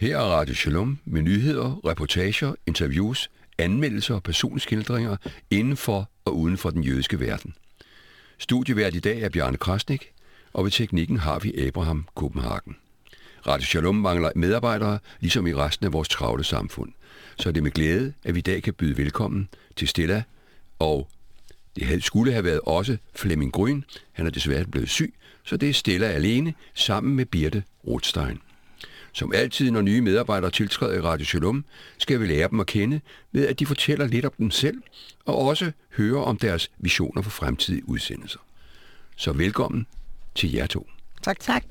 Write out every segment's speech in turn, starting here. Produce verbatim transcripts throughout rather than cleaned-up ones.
Her er Radio Shalom med nyheder, reportager, interviews, anmeldelser og personskildringer inden for og uden for den jødiske verden. Studievært i dag er Bjarne Krasnik, og ved teknikken har vi Abraham Kopenhagen. Radio Shalom mangler medarbejdere, ligesom i resten af vores travle samfund. Så er det med glæde, at vi i dag kan byde velkommen til Stella, og det skulle have været også Flemming Grøn. Han er desværre blevet syg, så det er Stella alene sammen med Birte Rothstein. Som altid, når nye medarbejdere tiltræder i Radio Shalom, skal vi lære dem at kende ved, at de fortæller lidt om dem selv, og også høre om deres visioner for fremtidige udsendelser. Så velkommen til jer to. Tak, tak.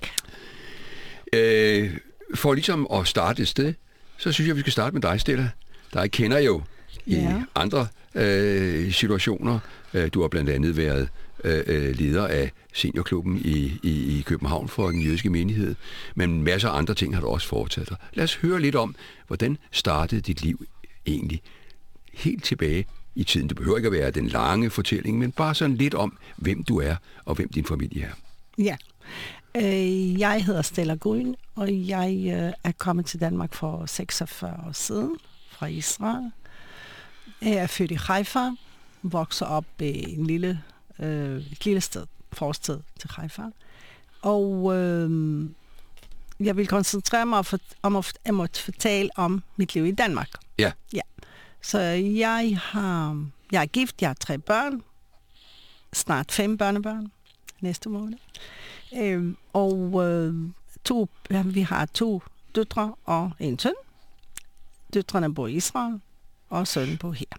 Øh, for ligesom at starte et sted, så synes jeg, vi skal starte med dig, Stella. Der kender jo i ja. andre øh, situationer. Du har blandt andet været øh, leder af seniorklubben i, i, i København for den jødiske menighed, men en masse andre ting har du også foretaget dig. Lad os høre lidt om, hvordan startede dit liv egentlig helt tilbage i tiden. Det behøver ikke at være den lange fortælling, men bare sådan lidt om, hvem du er og hvem din familie er. Ja, øh, jeg hedder Stella Grøn, og jeg øh, er kommet til Danmark for seksogfyrre år siden fra Israel. Jeg er født i Haifa, vokser op i en lille, øh, et lille sted, forsted til Haifa. Og øh, jeg vil koncentrere mig for, om at, om at fortælle om mit liv i Danmark. Ja. Ja. Så jeg har, jeg er gift, jeg har tre børn, snart fem børnebørn næste måned. Øh, og øh, to, ja, vi har to døtre og en søn. Døtrene bor i Israel, og sønnen bor her.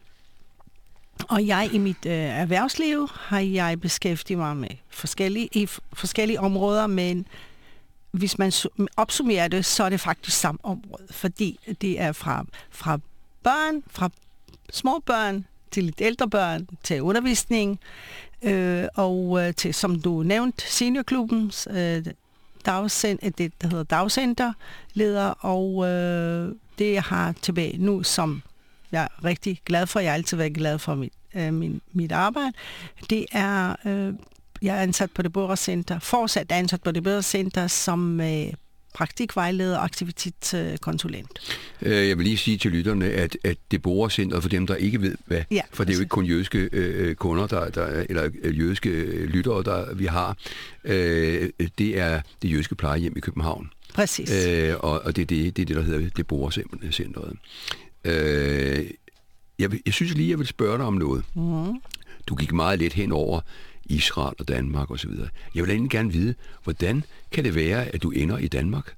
Og jeg i mit øh, erhvervsliv har jeg beskæftiget mig med forskellige, i f- forskellige områder, men hvis man su- opsummerer det, så er det faktisk samme område, fordi det er fra, fra børn, fra små børn til lidt ældre børn, til undervisning, øh, og øh, til, som du nævnte, seniorklubbens øh, dagcenter, det der hedder dagcenterleder, og øh, det jeg har tilbage nu, som jeg er rigtig glad for. Jeg har altid været glad for mit, øh, min, mit arbejde. Det er, øh, jeg er ansat på det Borgercenter, fortsat ansat på det Borgercenter som øh, praktikvejleder og aktivitetskonsulent. Øh, jeg vil lige sige til lytterne, at, at det Borgercenter, for dem, der ikke ved hvad, ja, for det er jo ikke kun jødiske øh, kunder, der, der, eller jødiske lyttere, der vi har, øh, det er det jødiske plejehjem i København. Præcis. Øh, og, og det er det, det, er det, der hedder det Borgercenteret. Øh, jeg, jeg synes lige, jeg vil spørge dig om noget. Mm. Du gik meget let hen over Israel og Danmark og så videre. Jeg vil egentlig gerne vide, hvordan kan det være, at du ender i Danmark?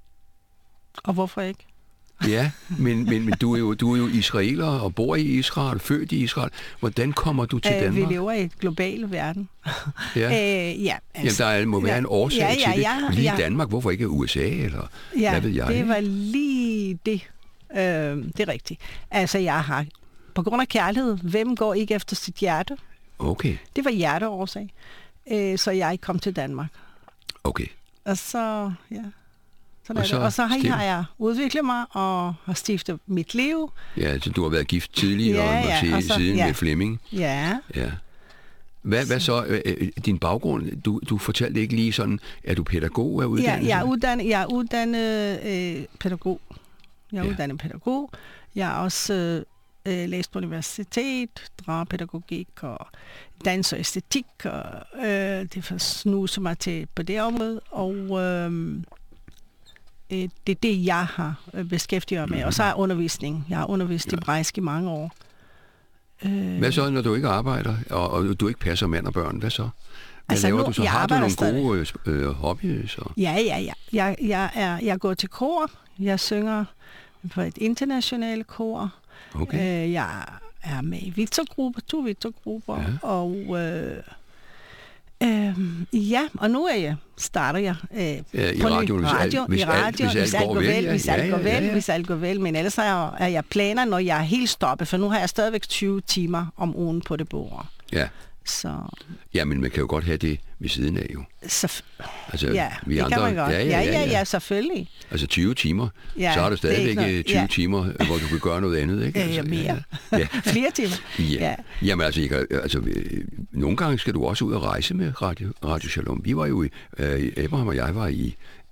Og hvorfor ikke? Ja, men, men, men du, er jo, du er jo israeler og bor i Israel, født i Israel. Hvordan kommer du til øh, Danmark? Vi lever i et global verden. Ja, øh, ja altså, Jamen, der må være en årsag ja, ja, til det. Ja, lige ja. Danmark, hvorfor ikke U S A? Eller ja, hvad ved jeg? Det var lige det. Øh, det er rigtigt. Altså, jeg har på grund af kærlighed, hvem går ikke efter sit hjerte? Okay. Det var hjerteårsag. Øh, så jeg kom til Danmark. Okay. Og så, ja. Sådan og, så, og så har, har jeg udviklet mig og har stiftet mit liv. Ja, altså du har været gift tidligere ja, og, ja, og så, siden ja. med Flemming. Ja. Ja. Hvad, hvad så? Din baggrund, du, du fortalte ikke lige sådan, er du pædagog af uddannelse? Ja, jeg er uddannet, jeg er uddannet øh, pædagog. Jeg er ja. uddannet pædagog. Jeg har også øh, læst på universitet, dragepædagogik og dans og æstetik. Og, øh, det får snuse mig til på det område. Og øh, det er det, jeg har beskæftiget mig med. Mm-hmm. Og så er undervisning. Jeg har undervist ja. hebraisk i mange år. Øh, hvad så, når du ikke arbejder, og, og du ikke passer mand og børn? Hvad så? Hvad altså laver nu, du så? Har du nogle stadig. gode øh, hobbies? Og? Ja, ja, ja. Jeg, jeg, er, jeg går til kor. Jeg synger på et internationalt kor. Okay. Øh, jeg er med i vittergrupper, to vittergrupper. Ja. Og øh, øh, ja, og nu er jeg, starter jeg øh, ja, i på radio, radio, radio, hvis, i radio, hvis, hvis alt går vel, hvis alt går vel, hvis alt går vel. Men ellers er jeg, jeg planer, når jeg er helt stoppet, for nu har jeg stadigvæk tyve timer om ugen på det bord. Ja. Så. Ja, men man kan jo godt have det ved siden af, jo. Så, altså, ja, vi det andre, kan man godt. Ja, ja, ja, ja, ja, ja, ja selvfølgelig. Altså tyve timer, ja, så har du stadigvæk noget, tyve ja. timer, hvor du kan gøre noget andet, ikke? Ja, altså, ja mere. Ja, ja. Flere timer. Ja. ja. Jamen altså, kan, altså, nogle gange skal du også ud og rejse med Radio, Radio Shalom. Vi var jo, i, øh, Abraham og jeg var i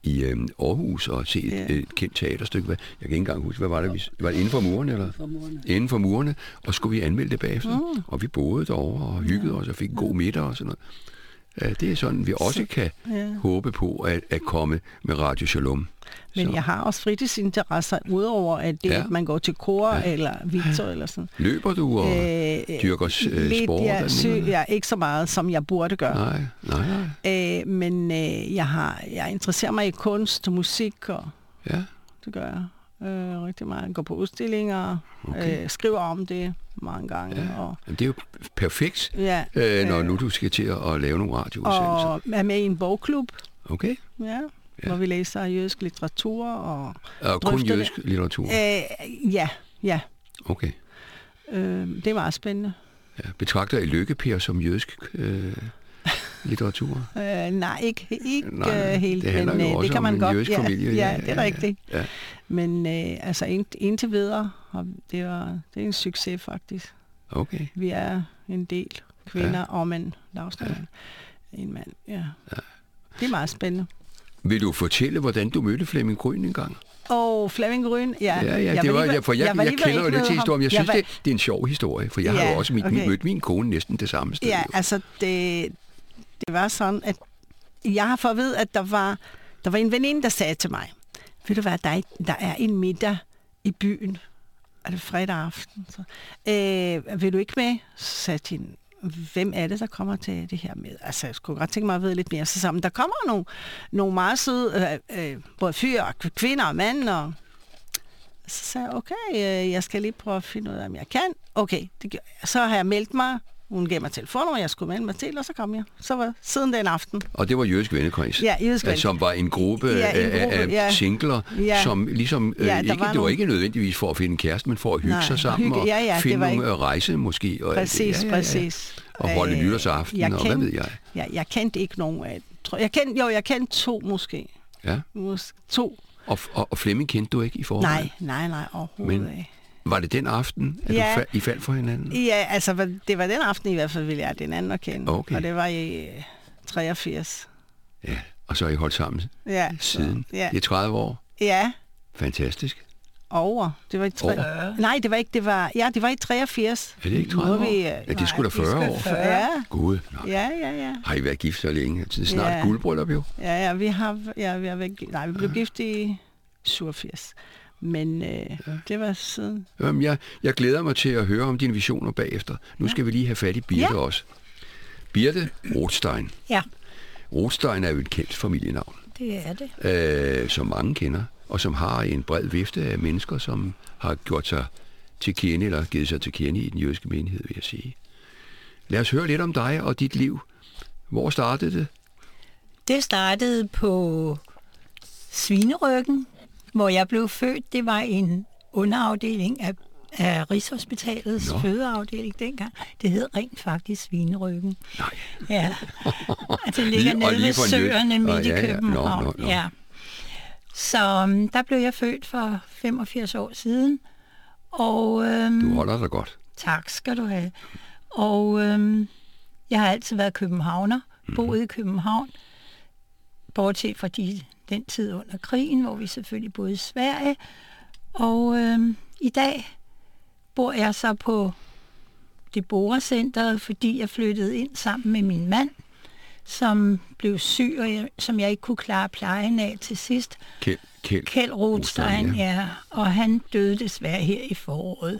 i øh, Aarhus og se et, Ja. et kendt teaterstykke. Hvad- Jeg kan ikke engang huske, hvad var det? Vi, var det inden for murene? Eller? For murene. Inden for murene, og skulle vi anmelde det bagefter. Mm. Og vi boede derovre og hyggede os og fik en god middag og sådan noget. Ja, det er sådan, vi også kan Ja. håbe på at, at komme med Radio Shalom. Men Så jeg har også fritidsinteresser, udover at det, Ja. ja. man går til kor ja. eller Victor eller sådan. løber du og Øh, dyrker øh, lidt, sport? ja, eller sø, noget? ja, ikke så meget, som jeg burde gøre. Nej, nej, nej. Øh, men øh, jeg, har, jeg interesserer mig i kunst og musik, og Ja, det gør jeg øh, rigtig meget. Jeg går på udstillinger, Okay. øh, skriver om det mange gange. ja. Og, Jamen, det er jo perfekt, ja, øh, når nu du skal til at, at lave nogle radioudsendelser. og er med i en bogklub, Okay? ja, Ja. ja. hvor vi læser jødisk litteratur. Og, Og kun Drøfter jødisk litteratur? øh, ja, ja. Okay. Øh, det er meget spændende. Ja. Betragter I Lykke-Per som jødisk øh, litteratur? Øh, nej, ikke, ikke Nej, nej, øh, helt, det handler men jo øh, også det kan om man en godt. jødisk Ja, familie. ja, Ja, det er ja, ja. rigtigt. Ja. Men øh, altså ind, indtil videre, og det, var, det er en succes faktisk. Okay. Vi er en del kvinder Ja. ja. og mænd. Lavsted. Ja. En mand, ja. ja. Det er meget spændende. Vil du fortælle, hvordan du mødte Flemming Grün engang? Og Flemming Grün, ja. Ja, ja, jeg det var, lige- ja, for jeg, jeg, var jeg lige kender jo ved lidt til ham. historien. Jeg synes, var, det, det er en sjov historie, for jeg Ja, har jo også mit, okay. mødt min kone næsten det samme sted. Ja, jo. altså det, det var sådan, at jeg har fået at vide, at der var, der var en veninde, der sagde til mig, ved du hvad, der er, der er en middag i byen. Er det fredag aften? Så, øh, vil du ikke med? Så sagde jeg til hende, hvem er det, der kommer til det her med? Altså, jeg skulle godt tænke mig at vide lidt mere. Så sammen, der kommer nogle, nogle meget søde, øh, øh, både fyre og kvinder og mænd, og så sagde jeg, okay, øh, jeg skal lige prøve at finde ud af, om jeg kan. Okay, det gjorde jeg. Så har jeg meldt mig. Hun gav mig telefonnummer, jeg skulle melde mig til, og så kom jeg. Så var siden den aften. Og det var Jødisk Vennekreds, Ja, Jødisk Vennekreds. som var en gruppe, Ja, en af, gruppe, af ja. singler, Ja. som ligesom, øh, Ja, der ikke, var det var nogle- ikke nødvendigvis for at finde en kæreste, men for at hygge Nej, sig sammen hygge- og ja, ja, det finde var nogle ikke- ikke... rejse måske. Og alt det. Præcis, Ja, ja, ja. præcis. Og holde Øh, nytårsaften, jeg og hvad kendte- ved jeg. Ja, jeg kendte ikke nogen af dem. Jeg kendte, jo, jeg kendte to måske. Ja. Mås- to. Og, og, og Flemming kendte du ikke i forvejen? Nej, nej, nej, overhovedet Men- ikke. Var det den aften, at Ja. du fa- I faldt for hinanden? Ja, altså, hvad- det var den aften i hvert fald, ville jeg den anden at kende. Okay. Og det var i øh, treogfirs. Ja, og så har I holdt sammen Ja, siden. Så, ja. I er tredive år. ja, Fantastisk. over. Det var i tre... Over. Nej, det var ikke, det var... Ja, det var i treogfirs. Er det ikke Nu tredive år? vi, øh, Ja, det er sgu da nej, det er fyrre sgu år. fyrre. Ja, Gud, nå. ja, ja, ja. Har I været gift så længe? Det er snart Ja. guldbryllup jo. Ja, ja, vi har... Ja, vi har været, gi- nej, vi blev gift i syvogfirs. Men øh, ja. det var siden... Jamen, jeg, jeg glæder mig til at høre om dine visioner bagefter. Nu skal vi lige have fat i Birte Ja. også. Birte Rothstein. Ja, Rothstein er jo et kendt familienavn, det er det. øh, som mange kender, og som har en bred vifte af mennesker, som har gjort sig til kende, eller givet sig til kende i den jødiske menighed, vil jeg sige. Lad os høre lidt om dig og dit liv. Hvor startede det? Det startede på Svineryggen, hvor jeg blev født. Det var en underafdeling af, af Rigshospitalets Nå. fødeafdeling dengang. Det hed rent faktisk Svineryggen. Nej. Ja, altså, det ligger Lige- og nede lige ved for en jød- søerne midt Nå, i ja, ja. Nå, København. nå, nå. Ja. Så um, der blev jeg født for femogfirs år siden. Og øhm, Du holder dig godt. tak skal du have. Og øhm, jeg har altid været københavner, boet i København, bortset fra de, den tid under krigen, hvor vi selvfølgelig boede i Sverige. Og øhm, i dag bor jeg så på Deborah-centret, fordi jeg flyttede ind sammen med min mand, som blev syg, og jeg, som jeg ikke kunne klare plejen af til sidst. Kjeld, Kjeld. Kjeld Rothstein, Rothstein, ja. Og han døde desværre her i foråret.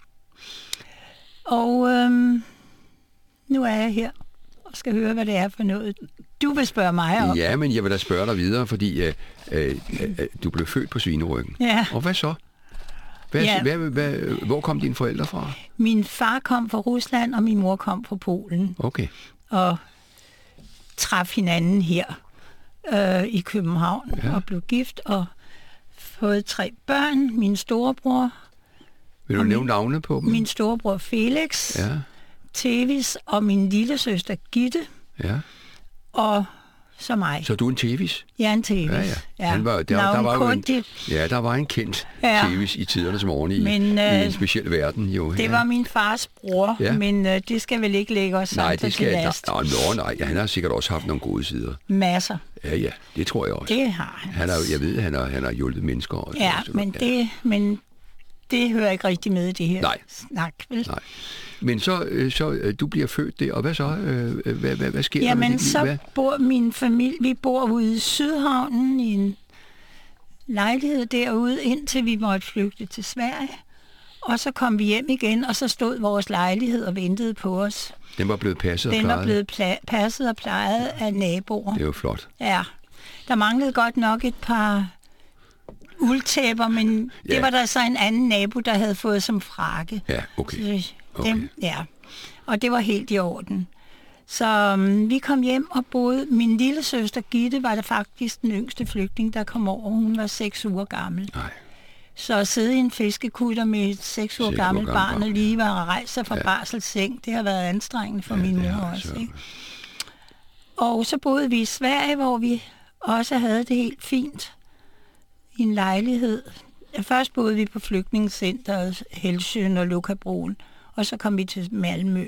Og øhm, nu er jeg her og skal høre, hvad det er for noget, du vil spørge mig om. Ja, men jeg vil da spørge dig videre, fordi øh, øh, øh, du blev født på Svineryggen. Ja. Og hvad så? Hvad, Ja. hvad, hvad, hvor kom dine forældre fra? Min far kom fra Rusland, og min mor kom fra Polen. Okay. Og traf hinanden her øh, i København Ja. ja. og blev gift og fået tre børn. Min storebror, Vil du Og nævne min- navne på dem? min storebror Felix, ja. Ja, Tevis og min lille søster Gitte. ja. Og som mig. Så du er en Tevis? Jeg er en Tevis. Ja, ja. ja. Han var, der, der var jo en, det. ja, der var en kendt Ja. Tevis i tidernes morgen i, Men, i øh, en speciel verden. Jo. Det Ja. var min fars bror, Ja. men øh, det skal vel ikke lægge os Nej, sammen det skal til jeg last. nej, nej, nej. Ja, han har sikkert også haft nogle gode sider. Masser. Ja, ja, det tror jeg også. Det har han. Han har, jeg ved, han har, han har hjulpet mennesker også. Ja, også, men ja. det, men det hører ikke rigtig med i det her Nej. snak, vel? Nej. Men så, øh, så øh, du bliver født der, og hvad så? Øh, hvad, hvad, hvad sker der med Jamen, dit liv? så Hvad? bor min familie, vi bor ude i Sydhavnen i en lejlighed derude, indtil vi måtte flygte til Sverige. Og så kom vi hjem igen, og så stod vores lejlighed og ventede på os. Den var blevet passet og Den plejet? var blevet pla- passet og plejet af naboer. Det er jo flot. Ja, der manglede godt nok et par uldtæpper, men Ja. det var der så en anden nabo, der havde fået som frakke. Ja, okay. Så Okay. dem, ja, og det var helt i orden. Så um, vi kom hjem og boede. Min lille søster Gitte var der faktisk den yngste flygtning, der kom over. Hun var seks uger gammel. Nej. Så at sidde i en fiskekutter med et seks uger Seks uger gammelt gammel barn og barn. lige var rejst sig fra Ja. ja. barselsseng, det har været anstrengende for ja, min det mor har også. så- Ikke? Og så boede vi i Sverige, hvor vi også havde det helt fint i en lejlighed. Først boede vi på flygtningecenteret Helsjøen og Lukabroen, og så kom vi til Malmø.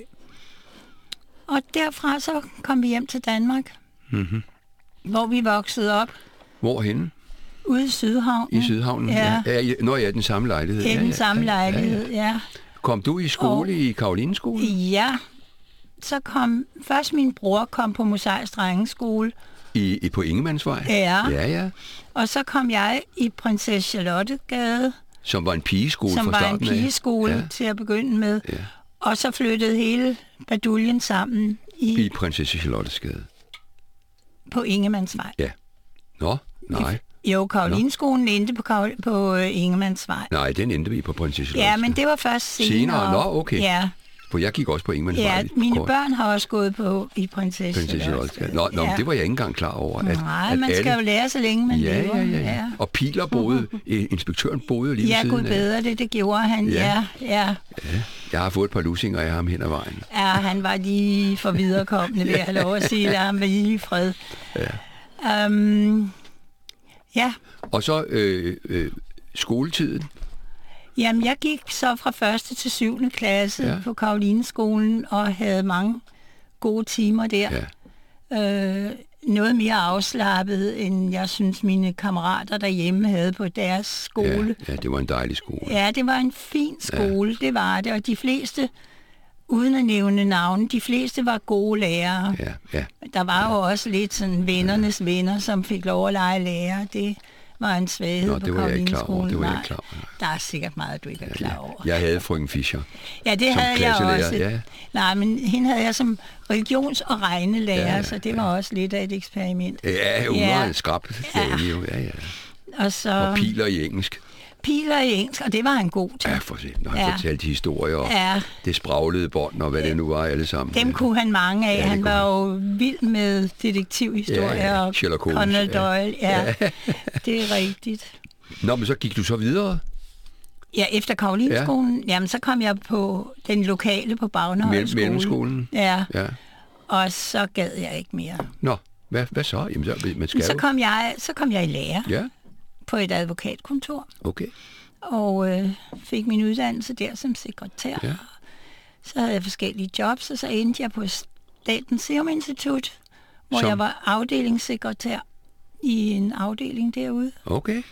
Og derfra så kom vi hjem til Danmark, Mm-hmm. hvor vi voksede op Hvorhenne? ude i Sydhavnen. I Sydhavnen? Ja, ja. ja Når jeg er den samme lejlighed? i ja, den ja, samme ja, ja, ja. lejlighed, ja. Kom du i skole i Karolineskolen? Ja, så kom først min bror kom på Mosaisk Drengeskole, I, i på Ingemannsvej? Ja. Ja, ja. og så kom jeg i Prinsesse Charlottegade, Som var en pigeskole som fra var en starten af? pigeskole Ja. til at begynde med. Ja. Og så flyttede hele baduljen sammen i, I Prinsesse Charlottesgade? på Ingemannsvej. Ja. Nå, nej. Jo, Karolineskolen endte på, Karol- på øh, Ingemannsvej. Nej, den endte vi på Prinsesse Ja, Charlottesgade. men det var først senere. Senere? Nå, okay. Ja, For jeg gik også på Ingemannsvej. ja lidt mine kort. børn har også gået på i Prinsesse Prinsesse Charlottesgade. Nå, nå ja. men det var jeg ikke engang klar over. At, Nej, at man skal alle... jo lære så længe man Ja, lever. ja, ja, ja. Og Piler boede, eh, inspektøren boede jo lige ved Ja, siden gud af. bedre det, det gjorde han. Ja. Ja, ja. Jeg har fået et par lusinger af ham hen ad vejen. Ja, han var lige for viderekommende, vil jeg have lov at sige. Lad ham være lige i fred. Ja. Um, ja, Og så øh, øh, skoletiden. jamen jeg gik så fra første til syvende klasse Ja. ja. på Karolineskolen og havde mange gode timer der. Ja. Øh, noget mere afslappet, end jeg synes mine kammerater derhjemme havde på deres skole. Ja, ja, det var en dejlig skole. Ja, det var en fin skole, ja. Det var det. Og de fleste, uden at nævne navne, de fleste var gode lærere. Ja, ja. Der var jo også lidt sådan vennernes venner, som fik lov at lege lærer. Det var en svaghed Nå, på det var jeg ikke klar over. Karolineskolen. Det var jeg Nej, ikke klar over. der er sikkert meget, du ikke er klar over. Jeg havde frøken Fischer. Ja, det som havde jeg klasselærer, også. ja. Nej, men hende havde jeg som religions- og regnelærer, Ja, ja, så det var også lidt af et eksperiment. Ja, hun Ja. var en skrab dame jo. Ja, ja. Og så Og piler i engelsk. piler i engelsk, og det var en god ting. Ja, for se, når han Ja. fortalte historier, og Ja. det spraglede bånd, og hvad det nu var alle sammen. Dem kunne han mange af. Ja, det Han kunne var jo vild med detektivhistorier Ja, ja. og Sherlock Holmes, Conan ja. Doyle. Ja, det er rigtigt. Nå, men så gik du så videre. Ja, efter Karolineskolen, ja. Jamen, så kom jeg på den lokale på Bagnehøj Mellem, skole. mellemskolen. Ja, Ja. og så gad jeg ikke mere. Nå, hvad, hvad så? Jamen, så, man skal Så jo. kom jeg, så kom jeg i lære Ja, på et advokatkontor, okay. og øh, fik min uddannelse der som sekretær. Ja. Så havde jeg forskellige jobs, og så endte jeg på Statens Serum Institut, hvor Som? jeg var afdelingssekretær i en afdeling derude. Okay,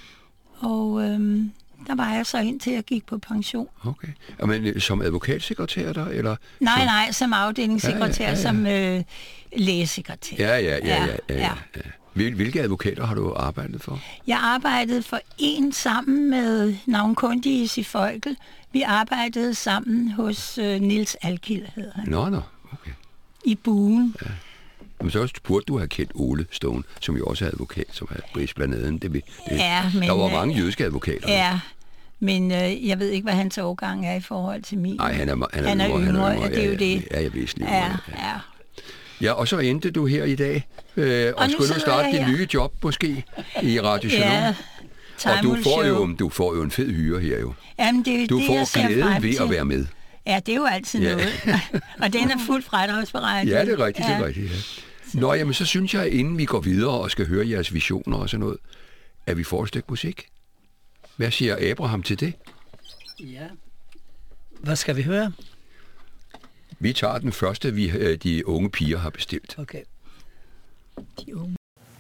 Og øhm, der var jeg så indtil jeg gik på pension. okay. Men øh, som advokatsekretær der, eller? Nej, som... nej, som afdelingssekretær, Ja, ja, ja, ja. som øh, lægesekretær. Ja, ja, ja, ja, ja, ja, ja. ja. Hvil- Hvilke advokater har du arbejdet for? Jeg arbejdede for en sammen med navnkundige i Folkel. Vi arbejdede sammen hos øh, Niels Alkild, hedder han, Nå, nå, okay. i Buen. Ja. Men så burde du have kendt Ole Stone, som jo også er advokat, som er pris blandt andet. Det, det, Ja, men, der var øh, mange jødiske advokater. Ja, men øh, jeg ved ikke, hvad hans årgang er i forhold til min. Nej, han er, han er, Han er yngre, yngre, han er ja, det er jo det. Ja, jeg vidste lige. Ja, Ja. ja. ja, og så endte du her i dag, øh, og, nu skulle nu sidder starte jeg dit her. nye job måske i Radio Shalom. Ja, og du Time får, will jo, show. du får jo en fed hyre her jo. Jamen, det er Du det, får jeg ser glæden frem ved til. at være med. Ja, det er jo altid Ja. noget. Og den er fuldt fradragsberegnet. Ja, det er rigtigt, det er rigtigt. Ja. Nå, jamen, så synes jeg, inden vi går videre og skal høre jeres visioner og sådan noget, at vi får et stykke musik. Hvad siger Abraham til det? Ja. Hvad skal vi høre? Vi tager den første, vi de unge piger har bestilt. Okay. De unge.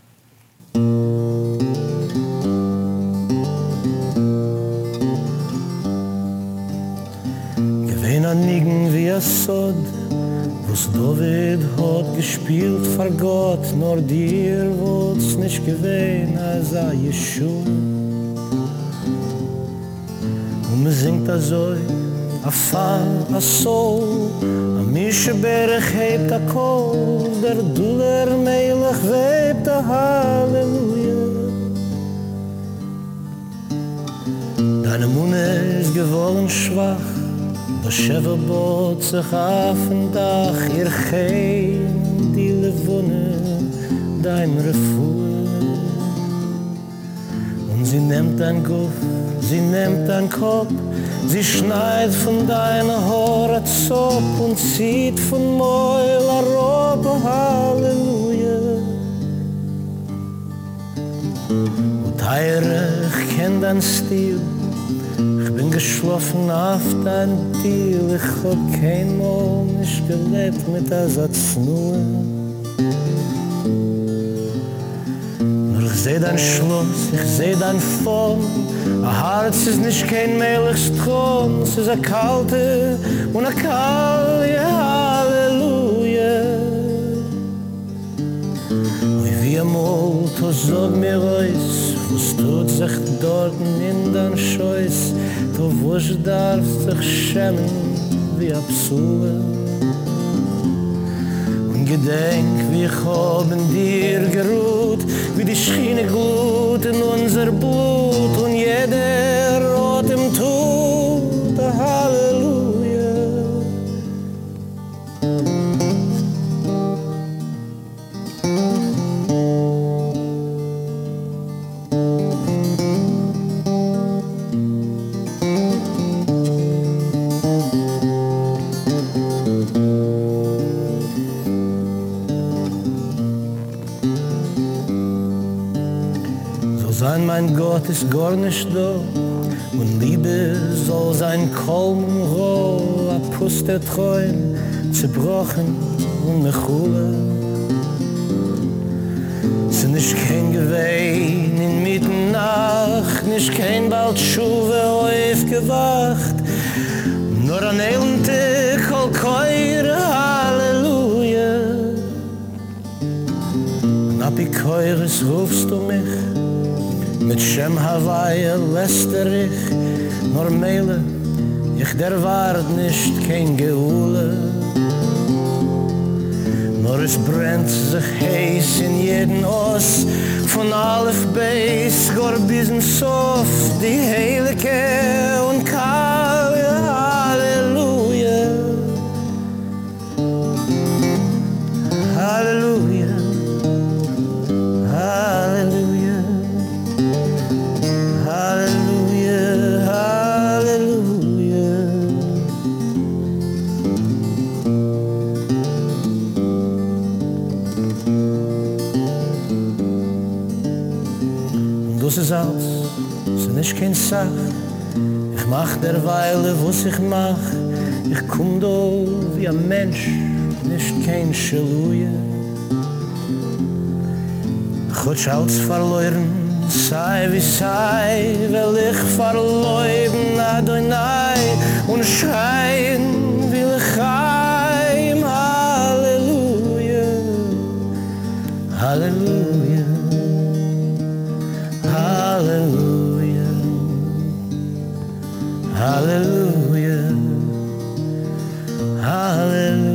Gewinner nigen wie a Sod, was David hat gespielt vor Gott, nur dir wollt's nicht gewinn, als a Yeshua. Und man singt a so, a Fall, a Soul, a Mische Berg hebt a Kol, der Duller Melech webt a Halleluja. Deine Munde ist geworden schwach, das Schäfer bot sich auf ein Dach, ihr Gein, die Levone, dein Refuhr. Und sie nimmt dein Guff, sie nimmt dein Kopf, sie schneidet von deiner Haare Zop und zieht von Mäul a Robe, Halleluja. Und heire, ich kenn dein Stil, ich bin geschlafen auf dein Deal, ich hab kein Mal nicht gelebt mit Ersatz nur. Nur ich seh dein Schloss, ich seh dein Form, ein Herz ist nicht kein Melchstrom, es ist ein kalte und ein kalte Halleluja. Und wie einmal, du sag mir euch, was tut sich dort in dein Scheuß, du wusch darfst dich schämen wie a Psula. Und gedenk, wie ich hab in dir geruht, wie die Schiene glut in unser Blut und jeder rot im Tod, a Halleluja. Sein, mein Gott ist gar nicht da und Liebe soll sein Kolm und Roll, a Puss der Träum, zerbrochen und mechule. Es ist nicht kein Gewein in Mitternacht, nicht kein bald Schuwe aufgewacht, nur an Elente kol keure Halleluja. Und ab ich keures rufst du mich, mit Shem Hawaii läster ich, nur Meile, ich der Wart nicht kein Geule. Nur es brennt sich heiß in jeden Oss, von Alef Beis, gar bis in Sof, die Heilige und Kalle, Halleluja. Halleluja, Halleluja. Halleluja, Halleluja. Und das ist alles, es ist nicht kein Sach. Ich mach derweile, was ich mach. Ich komm da wie ein Mensch, nicht kein Scheluja. Ich hab alles verloren, sei wie sei, will ich verleuden Adonai und schreien will ich heim, Halleluja, Halleluja, Halleluja, Halleluja, Halleluja.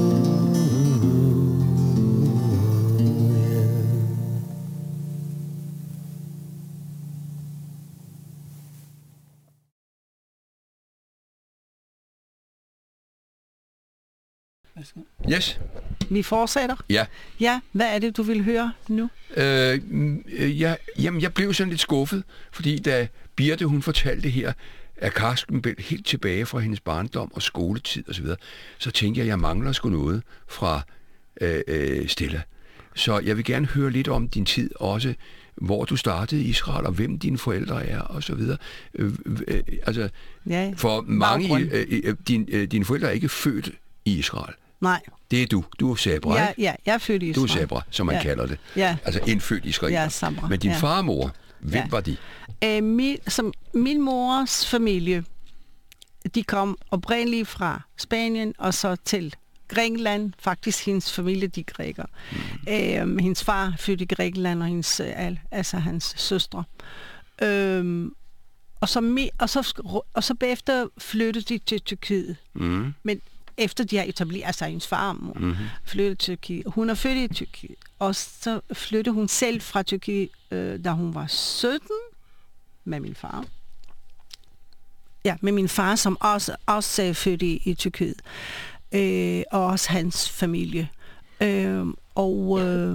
Yes. Vi fortsætter. Ja. Ja, hvad er det, du vil høre nu? Øh, ja, jamen, jeg blev sådan lidt skuffet, fordi da Birte, hun fortalte her, at Karsten blev helt tilbage fra hendes barndom og skoletid og så videre, så tænkte jeg, at jeg mangler sgu noget fra øh, øh, Stella. Så jeg vil gerne høre lidt om din tid også, hvor du startede i Israel, og hvem dine forældre er, og så videre. Øh, øh, altså, Ja, for mange, baggrund. øh, øh, din, øh, dine forældre er ikke født i Israel. Nej, Det er du. Du er sabra, ja, ikke? ja, jeg er født i Du er Israel. sabra, som man Ja. kalder det. Ja. Altså indfødt israeler. Ja, sabra, Men din ja. far og mor, hvem Ja. var de? Øh, min, som, min mors familie, de kom oprindeligt fra Spanien og så til Grækenland. Faktisk hendes familie, de er græker. Mm. Øh, hendes far fødte i Grækenland, og hendes, øh, al- altså hans søstre. Øh, og, så mi, og, så, og så bagefter flyttede de til Tyrkiet. Mm. Men efter de har etableret, altså hendes far og mor, Mm-hmm. flyttede til Tyrkiet. Hun er født i Tyrkiet. Og så flyttede hun selv fra Tyrkiet, øh, da hun var sytten, med min far. Ja, med min far, som også, også er født i, i Tyrkiet. Øh, og også hans familie. Øh, og, øh,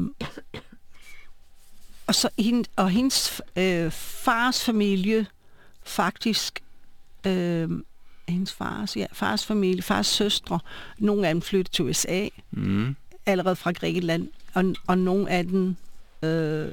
og, så hende, og hendes øh, fars familie, faktisk, øh, hendes fars, ja, fars familie, fars søstre, nogle af dem flyttede til U S A, Mm. allerede fra Grækenland, og, og nogle af dem øh,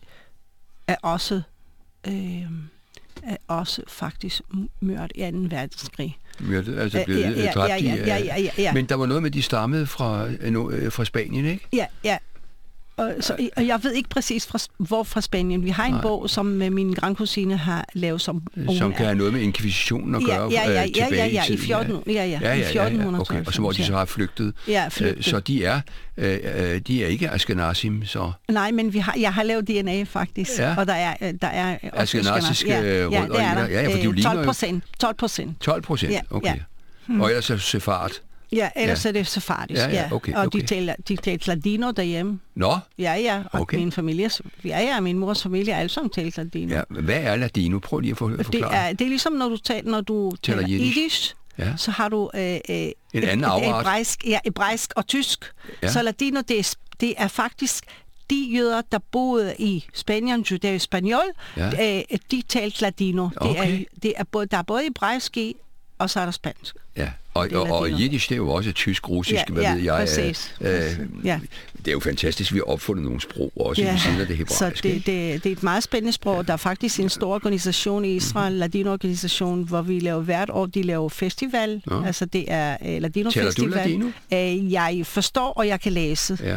er også øh, er også faktisk mørkt i anden verdenskrig. Myrdet, altså Ja, blevet ja, ja, ja, dræbt ja, i... ja, ja, ja, ja, ja. Men der var noget med, de stammede fra, øh, fra Spanien, ikke? Ja, ja. Og, så, og jeg ved ikke præcis, fra, hvor fra Spanien. Vi har en Nej. bog, som øh, min grandkusine har lavet, som Som kan have noget med inkvisitionen at Ja, gøre ja, ja, øh, ja, tilbage ja, ja, i i tiden. fjorten, ja, ja, ja, i ja, ja, ja, fjortenhundrede okay. Og så hvor de så har flygtet. Ja, Øh, flygtet. Så de er, øh, øh, de er ikke Ashkenazim, så... Nej, men vi har, jeg har lavet D N A faktisk, Ja. og der er, øh, der er også Ashkenaziske ja, ja, rødder det er i der. der. Ja, ja, for de Øh, ligner jo- tolv procent. tolv procent. tolv procent? Ja, Okay. ja. Og ellers er sefard. Ja, ellers Ja. er det sefardisk, Ja, ja. ja, okay, Og okay. de taler, de taler ladino derhjemme. Nå, Ja, ja, og Okay. min familie, ja, ja, min mors familie er alle sammen talt ladino. ja, hvad er ladino? Prøv lige at få, Det forklare. er, det er ligesom, når du taler, når du Taler taler jiddisch. jiddisch, Ja. så har du øh, øh, en anden afart. hebraisk, ja, hebraisk og tysk. Ja. Så ladino, det er, det er faktisk de jøder, der boede i Spanien, Judæa Spanjol, Ja. øh, de talte ladino. Det Okay. er, det er både, der er både hebraisk i, og så er der spansk. Ja, og, Det er og, og ladino. jiddisch, det er jo også tysk, russisk, Ja, hvad ja, ved jeg. præcis, Øh, præcis. Ja. Det er jo fantastisk, vi har opfundet nogle sprog også ja. ved siden af det så hebraiske. det, det, det er et meget spændende sprog. Der er faktisk en stor organisation i Israel, mm-hmm. Ladino-organisation, hvor vi laver hvert år, de laver festival. Nå. Altså det er uh, Ladino Taler du Festival. ladino? Uh, jeg forstår, og jeg kan læse. Ja.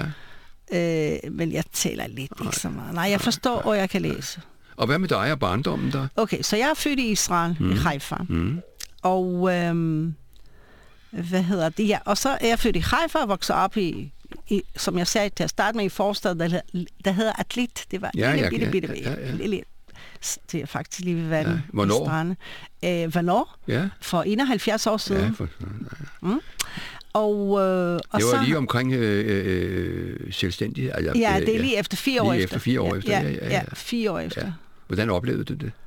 Uh, men jeg taler lidt ikke så meget. Nej, jeg forstår, og jeg kan læse. Og hvad med dig og barndommen der? Okay, så jeg er født i Israel, mm. i Haifa. Mm. Og øhm, hvad hedder det? Ja, og så er jeg født i Haifa og vokset op i, i, som jeg sagde til at starte med, i forstad, der, der hedder Atlit. Det var Ja, lille, ja, bitte, ja, bitte, ja, ja. lille. Det er faktisk lige ved vandet. Ja, hvornår? Øh, hvornår? Ja. For enoghalvfjerds år siden. Ja, for, Mm. Og, øh, og det var så, lige omkring øh, øh, selvstændighed. Altså, ja, øh, det er lige efter fire år lige efter. efter fire år ja, efter, Ja, ja, ja, ja. ja, fire år efter. Ja. Hvordan oplevede du det?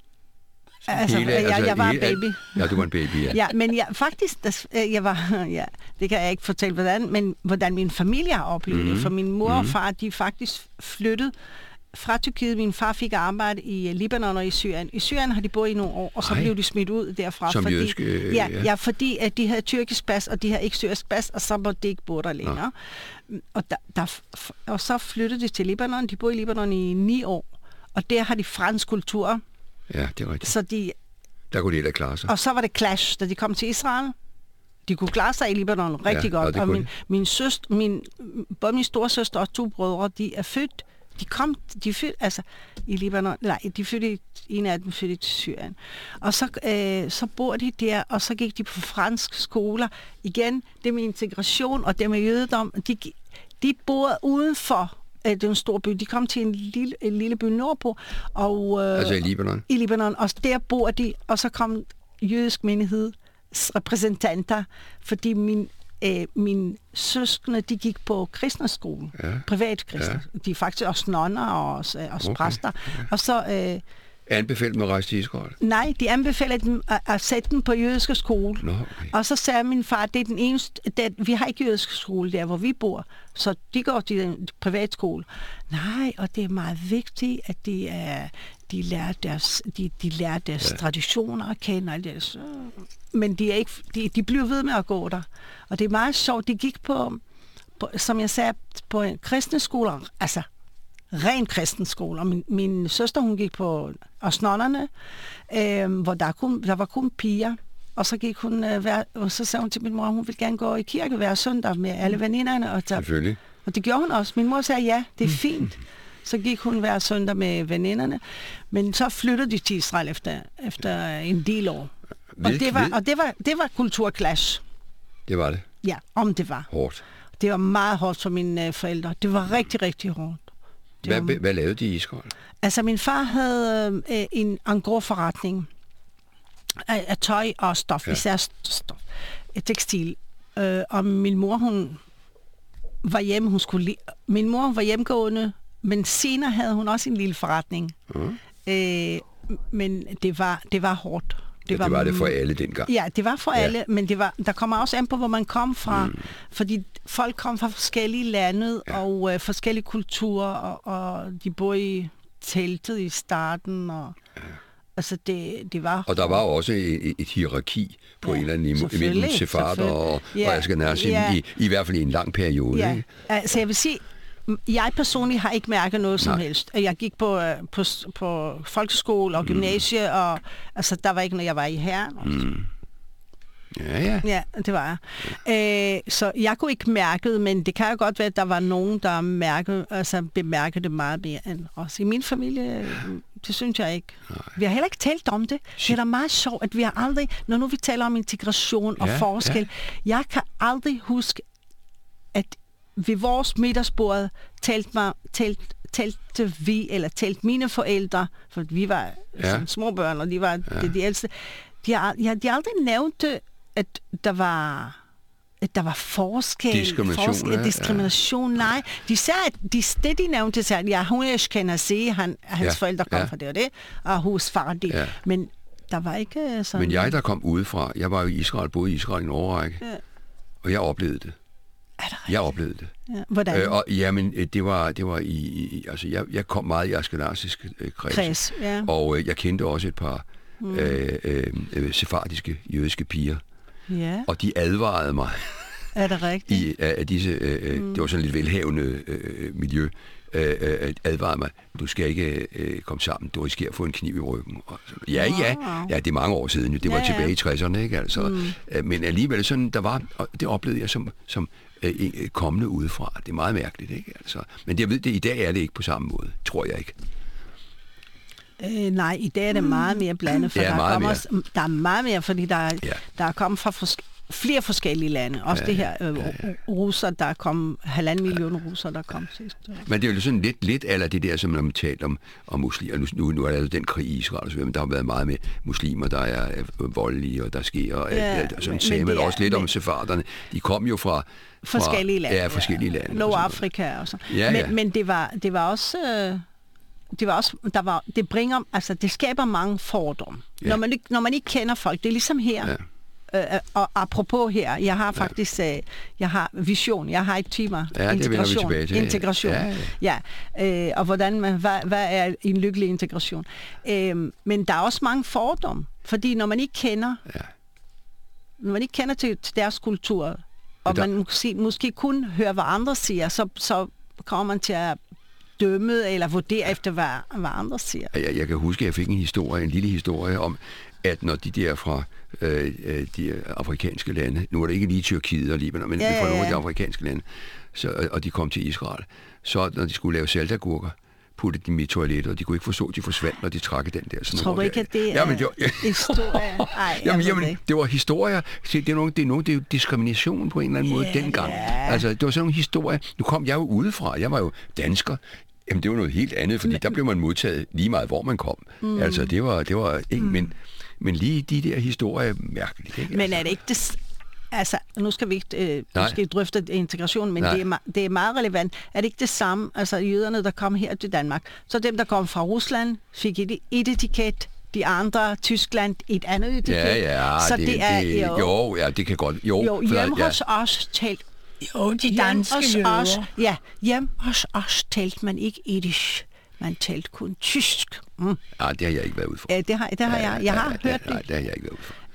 Altså, Hele- jeg, altså, jeg var en hele- baby. Ja, du var en baby, ja. Ja, men jeg, faktisk, der, øh, jeg var, ja, det kan jeg ikke fortælle, hvordan, men hvordan min familie har oplevet mm. det. For min mor og far, de er faktisk flyttet fra Tyrkiet. Min far fik arbejde i Libanon og i Syrien. I Syrien har de boet i nogle år, og så Ej. blev de smidt ud derfra. Som fordi, jødiske, øh, ja, ja. ja, fordi at de havde tyrkisk pas, og de havde ikke syrisk pas, og så måtte de ikke bo der længere. Og, der, der, og så flyttede de til Libanon. De boede i Libanon i ni år. Og der har de fransk kultur. Ja, det er rigtigt. Så de, Der kunne de da klare sig. og så var det clash, da de kom til Israel. De kunne klare sig i Libanon rigtig Ja, godt. og det Og kunne min, de. min søster, min, både min storesøster og to brødre, de er født, de kom, de er født, altså i Libanon, nej, de fødte i, en af dem fødte i Syrien. Og så, øh, så bor de der, og så gik de på fransk skoler. Igen, det med integration og det med jødedom, de, de bor udenfor øh, den store by. De kom til en lille, en lille by nordpå, og øh, Altså i Libanon. i Libanon, og der bor de, og så kom jødisk menighed repræsentanter, fordi min, øh, mine søskende, de gik på kristnerskole, Ja. privat kristne. Ja. De er faktisk også nonner og også, også Okay. præster. Ja. Og så, øh, Anbefalet med at rejse til Israel. nej, de anbefalede dem at, at sætte dem på jødiske skole. Nå, okay. Og så sagde min far, det er den eneste, det, vi har ikke jødisk skole der, hvor vi bor, så de går til den privatskole. Nej, og det er meget vigtigt, at de, er, de lærer deres, de, de lærer deres ja. traditioner at kende. Og deres, men de, er ikke, de, de bliver ved med at gå der. Og det er meget sjovt, de gik på, på, som jeg sagde, på en kristne skole, altså ren kristen skole, og min, min søster, hun gik på Osnonnerne, øh, hvor der, kun, der var kun piger, og så gik hun, øh, hver, og så sagde hun til min mor, hun ville gerne gå i kirke hver søndag med alle veninderne, og, der, og det gjorde hun også. Min mor sagde, ja, det er fint. Så gik hun hver søndag med veninderne, men så flyttede de til Israel efter, efter en del år. Og det var, og det var, det var kulturklash. Det var det? Ja, om det var. Hårdt. Det var meget hårdt for mine øh, forældre. Det var rigtig, rigtig hårdt. Hvad, var, hvad lavede de i Israel? Altså, min far havde øh, en engros-forretning af, af tøj og stof, ja. Især stof, tekstil. Øh, og min mor, hun var hjemme, hun skulle li- min mor var hjemmegående, men senere havde hun også en lille forretning. Mm. Øh, men det var, det var hårdt. Det, ja, var, det var det for alle dengang. Ja, det var for ja. alle, men det var, der kommer også an på, hvor man kom fra. Mm. Fordi folk kom fra forskellige lande ja. og øh, forskellige kulturer, og, og de boede i teltet i starten. Og, ja. Altså, det, det var... Og der var jo også et, et hierarki på ja, en eller anden niveau, mellem sefarder og, ja. og jeg skal nærmest ja. i, i hvert fald i en lang periode. Ja. Ikke? Altså, jeg vil sige, jeg personligt har ikke mærket noget som Nej. helst. Jeg gik på, på, på folkeskole og gymnasie, mm. og altså, der var ikke noget, jeg var i her. Mm. Ja, ja. Ja, det var jeg. Ja. Øh, så jeg kunne ikke mærke det, men det kan jo godt være, at der var nogen, der mærkede, altså, bemærkede det meget mere end os. I min familie, det synes jeg ikke. Nej. Vi har heller ikke talt om det. Det er da meget sjovt, at vi har aldrig, når nu vi taler om integration og ja, forskel, ja. jeg kan aldrig huske, at ved vores middagsbord talte, mig, talte, talte vi, eller talte mine forældre, for vi var ja. små børn, og de var ja. de, de ældste. De har, de har aldrig nævnt, at der var, at der var forskel. Diskrimination. Forskel, ja, diskrimination, ja. nej. De sagde, at de, det de nævnte, sagde, at ja, hun er kan se, han, hans ja. forældre kom ja. fra det og det, og hos far det. Ja. Men der var ikke sådan... Men jeg, der kom udefra, jeg var jo i Israel, boede i Israel i en årrække, ja. og jeg oplevede det. Jeg oplevede det. Ja. Hvordan? Øh, og jamen, det var det var i, i altså jeg, jeg kom meget i ashkenazisk øh, kreds, kreds ja. og øh, jeg kendte også et par mm. øh, øh, sefardiske jødiske piger. Ja. Og de advarede mig. Er det rigtigt? I af disse øh, mm. det var sådan lidt velhavende øh, miljø. Øh, øh, advarede mig, du skal ikke øh, komme sammen, du risikerer at få en kniv i ryggen. Og så, ja, wow. ja, ja, det er mange år siden, det var ja, tilbage ja. i tresserne, ikke altså. Mm. Øh, men alligevel sådan, der var, og det oplevede jeg som, som øh, kommende udefra. Det er meget mærkeligt, ikke altså. Men jeg ved, det, i dag er det ikke på samme måde, tror jeg ikke. Øh, nej, i dag er det meget mere blandet, for ja, der, meget kommer, mere. der er meget mere, fordi der, ja. der er kommet fra fors- flere forskellige lande. Også ja, det her øh, ja, ja. russer, der kom, halvanden million ja. russer, der kom sidst. Men det er jo sådan lidt, lidt eller det der, som når man taler om, om muslimer. Nu, nu, nu er der den krig i Israel, men der har været meget med muslimer, der er voldelige, og der sker, og ja, alt, og sådan sagde man også lidt men, om sefarderne. De kom jo fra... fra forskellige lande. Ja, forskellige lande. Nordafrika og sådan. Ja, ja. Men, men det var, det var også... Øh, det var også, der var, det bringer, altså det skaber mange fordomme. Ja. Når man ikke, når man ikke kender folk, det er ligesom her. Ja. Øh, og apropos her, jeg har faktisk, ja. øh, jeg har vision, jeg har et tema, ja, integration, det integration, ja, ja. ja. Øh, og hvordan man, hvad, hvad er en lykkelig integration? Øh, men der er også mange fordomme, fordi når man ikke kender, ja. når man ikke kender til, til deres kultur, og der... man måske, måske kun hører, hvad andre siger, så, så kommer man til at dømme eller vurdere efter, hvad, hvad andre siger. Jeg, jeg kan huske, at jeg fik en historie, en lille historie om, at når de der fra øh, de afrikanske lande, nu er det ikke lige Tyrkiet og Libanon, men ja, fra nogle ja, ja. af de afrikanske lande, så, og de kom til Israel, så når de skulle lave saltagurker, puttede de dem i toilettet, og de kunne ikke forstå, at de forsvandt, når de trak den der. Sådan tror du ikke, at det er jamen, det var, historie? Ej, jamen, jamen, det var historier. Det er, nogle, det, er nogle, det er jo diskrimination på en eller anden måde yeah, dengang. Yeah. Altså, det var sådan nogle historier. Nu kom jeg jo udefra. Jeg var jo dansker. Jamen, det var noget helt andet, fordi men... der blev man modtaget lige meget, hvor man kom. Mm. Altså, det var, det var ikke, mm. men, men lige de der historier, mærkeligt. Ikke? Men er det ikke det... Altså, nu skal vi ikke øh, måske drøfte integration, men det er, det er meget relevant. Er det ikke det samme, altså jøderne, der kom her til Danmark, så dem, der kom fra Rusland, fik et, et etiket, de andre, Tyskland, et andet etiket. Ja, ja, så det, det er, det, jo, jo, ja, det kan godt. Jo, jo hjemme ja. hos os talt... Jo, de danske jøder. Os, ja, hjemme hos os talte man ikke edisk. Man talte kun tysk. Mm. Ja, det har jeg ikke været ud for. Ja, det har, det har ja, jeg. Jeg har ja, hørt ja, det. Nej, det har jeg ikke været ud for.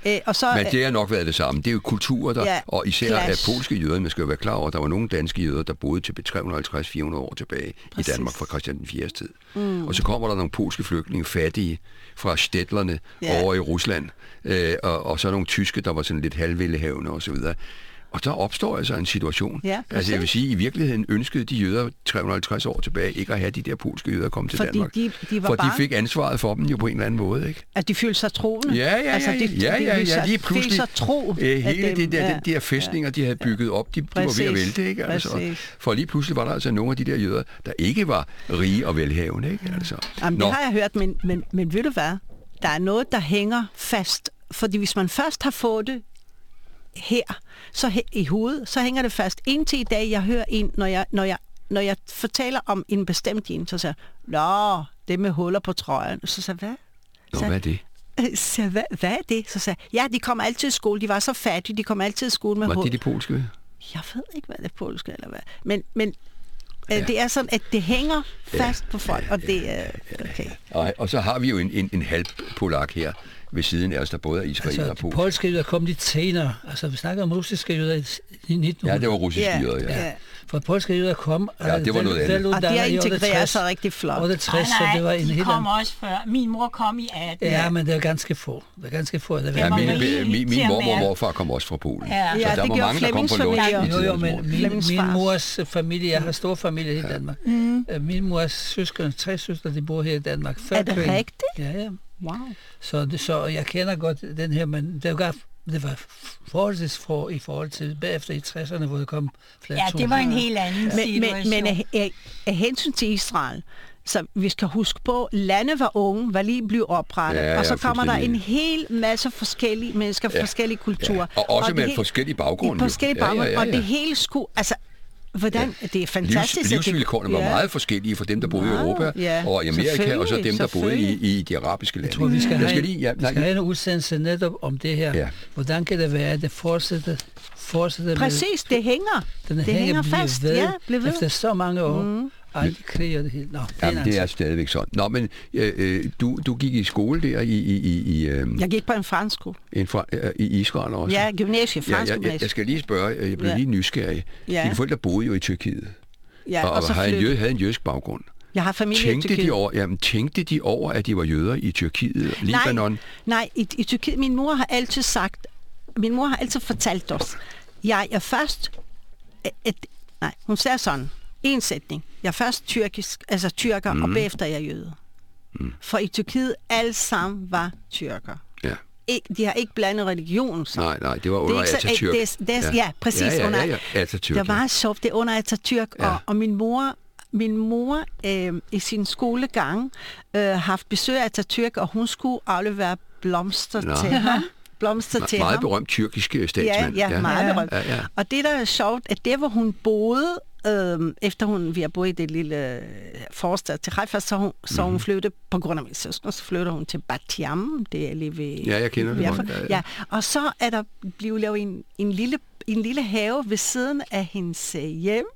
Øh, og så, Men det har nok været det samme. Det er jo kulturer, der, ja, og især af clash. polske jøder, man skal jo være klar over, der var nogle danske jøder, der boede til tre hundrede og halvtreds til fire hundrede år tilbage Præcis. i Danmark fra Christian den fjerdes tid. Mm. Og så kommer der nogle polske flygtninge, fattige, fra Stettlerne ja. over i Rusland, øh, og, og så nogle tyske, der var sådan lidt halvvældehavende og så videre. Og der opstår altså en situation. Ja, altså jeg vil sige, i virkeligheden ønskede de jøder tre hundrede og halvtreds år tilbage ikke at have de der polske jøder komme til Fordi Danmark. De, de var for bare, de fik ansvaret for dem jo på en eller anden måde, ikke? At de følte sig troende. Ja, ja, ja. Altså, de, ja, ja, de, de ja, lige pludselig. sig tro. Øh, hele dem, det der, ja, den der fæstninger, de havde bygget op, de, de var ved at vælte, ikke? Altså, for lige pludselig var der altså nogle af de der jøder, der ikke var rige og velhavende, ikke? Altså. Jamen, det har jeg hørt, men, men, men ved du hvad? Der er noget, der hænger fast. Fordi hvis man først har fået det her, så he, i hovedet, så hænger det fast. Indtil i dag, jeg hører en, når jeg, når jeg, når jeg fortæller om en bestemt en, så siger jeg, nå, det med huller på trøjen. Så siger jeg, hvad? Nå, så, hvad er det? Så, hvad, hvad er det? Så sagde jeg, ja, de kom altid i skole. De var så fattige, de kom altid i skole med huller. Var huller. det de polske? Jeg ved ikke, hvad det er polske eller hvad. Men, men ja. det er sådan, at det hænger fast ja. på folk, og det er okay. Og, og så har vi jo en, en, en halv polak her ved siden af os, der både er Israel altså, og Polen. De polske jøder kom lidt senere. Altså, vi snakker om russiske jøder i nitten hundrede. Ja, det var russiske yeah, jøder, ja. yeah. For polske jøder kom... Ja, det var noget andet. Og de har integreret sig rigtig flot. otteogtres, nej, nej, så det var en de helt kom også før. Min mor kom i atten. Ja, men det er ganske få. Det er ganske få. Det ja, min, min, min, min mormor og morfar kom også fra Polen. Ja, så ja, der var mange, der kom på luft. Jo, jo, men min, min mors familie, jeg har stor familie i ja. Danmark. Mm. Min mors søskende, tre søstre, de bor her i Danmark. Er det køen. rigtigt? Ja, ja. Wow. Så, det, så jeg kender godt den her, men det var, det var forholdsvis for i forhold til bagefter i tresserne, hvor det kom flere Ja, det var en helt anden men, situation. Men, men af, af, af hensyn til Israel, så vi skal huske på, landet var unge, var lige blevet oprettet, ja, og så ja, kommer der en hel masse forskellige mennesker, ja, forskellige kulturer. Ja. Og også og med he- forskellige baggrunde. Forskellige baggrunde, ja, ja, ja, ja. og det hele skulle... Altså, hvordan? Ja. Det er fantastisk. Livs, livsvilkårene var ja. meget forskellige for dem, der boede i Europa ja. og i Amerika, og så dem, der boede i, i de arabiske lande. Jeg tror, vi skal, have, skal, lige, ja, vi skal have en udsendelse netop om det her. Ja. Hvordan kan det være, at det fortsætter, fortsætter Præcis, med, det hænger. Den det hænger, hænger fast. Ved, ja, ved. Efter så mange år. Mm. Ej, krig og det hele. Nå, Jamen, det er stadigvæk sådan. Nå, men øh, du, du gik i skole der i... i, i, i øh, jeg gik på en fransk skole. En fra, øh, I Israel også? Ja, gymnasie, fransk ja, gymnasie. Jeg, jeg skal lige spørge, jeg blev ja. lige nysgerrig. Ja. Dine forældre boede jo i Tyrkiet. Ja, og, og, og havde, en jød, havde en jødisk baggrund. Jeg har familie tænkte i Tyrkiet. De over, jamen, tænkte de over, at de var jøder i Tyrkiet, Libanon? Nej, nej i, i Tyrkiet, min mor har altid sagt, min mor har altid fortalt os, jeg er først, et, et, nej, hun sagde sådan, en sætning, jeg er først tyrkisk, altså tyrker, mm. og bagefter er jeg jøde. Mm. For i Tyrkiet, alle sammen var tyrker. Ja. Ik, de har ikke blandet religion. Så. Nej, nej, det var under Atatürk. Det, det, ja. ja, præcis. Ja, ja, under, ja, ja. Atatürk, det var sjovt, det er under Atatürk, ja. og, og min mor, min mor øh, i sin skolegang øh, haft besøg af Atatürk, og hun skulle aflevere blomster Nå. til ham. Blomster Ma- til meget ham. berømt tyrkisk statsmand. Ja, ja, meget ja. berømt. Ja, ja. Og det, der er sjovt, at det, hvor hun boede, øh, efter hun, vi har boet i det lille forstad til Haifa, så hun, så hun mm-hmm. flyttede, på grund af min søster, så flyttede hun til Bat Yam, det er lige ved... Ja, jeg kender det godt. Ja, ja. ja, og så er der blevet lavet en, en, lille, en lille have ved siden af hendes hjem,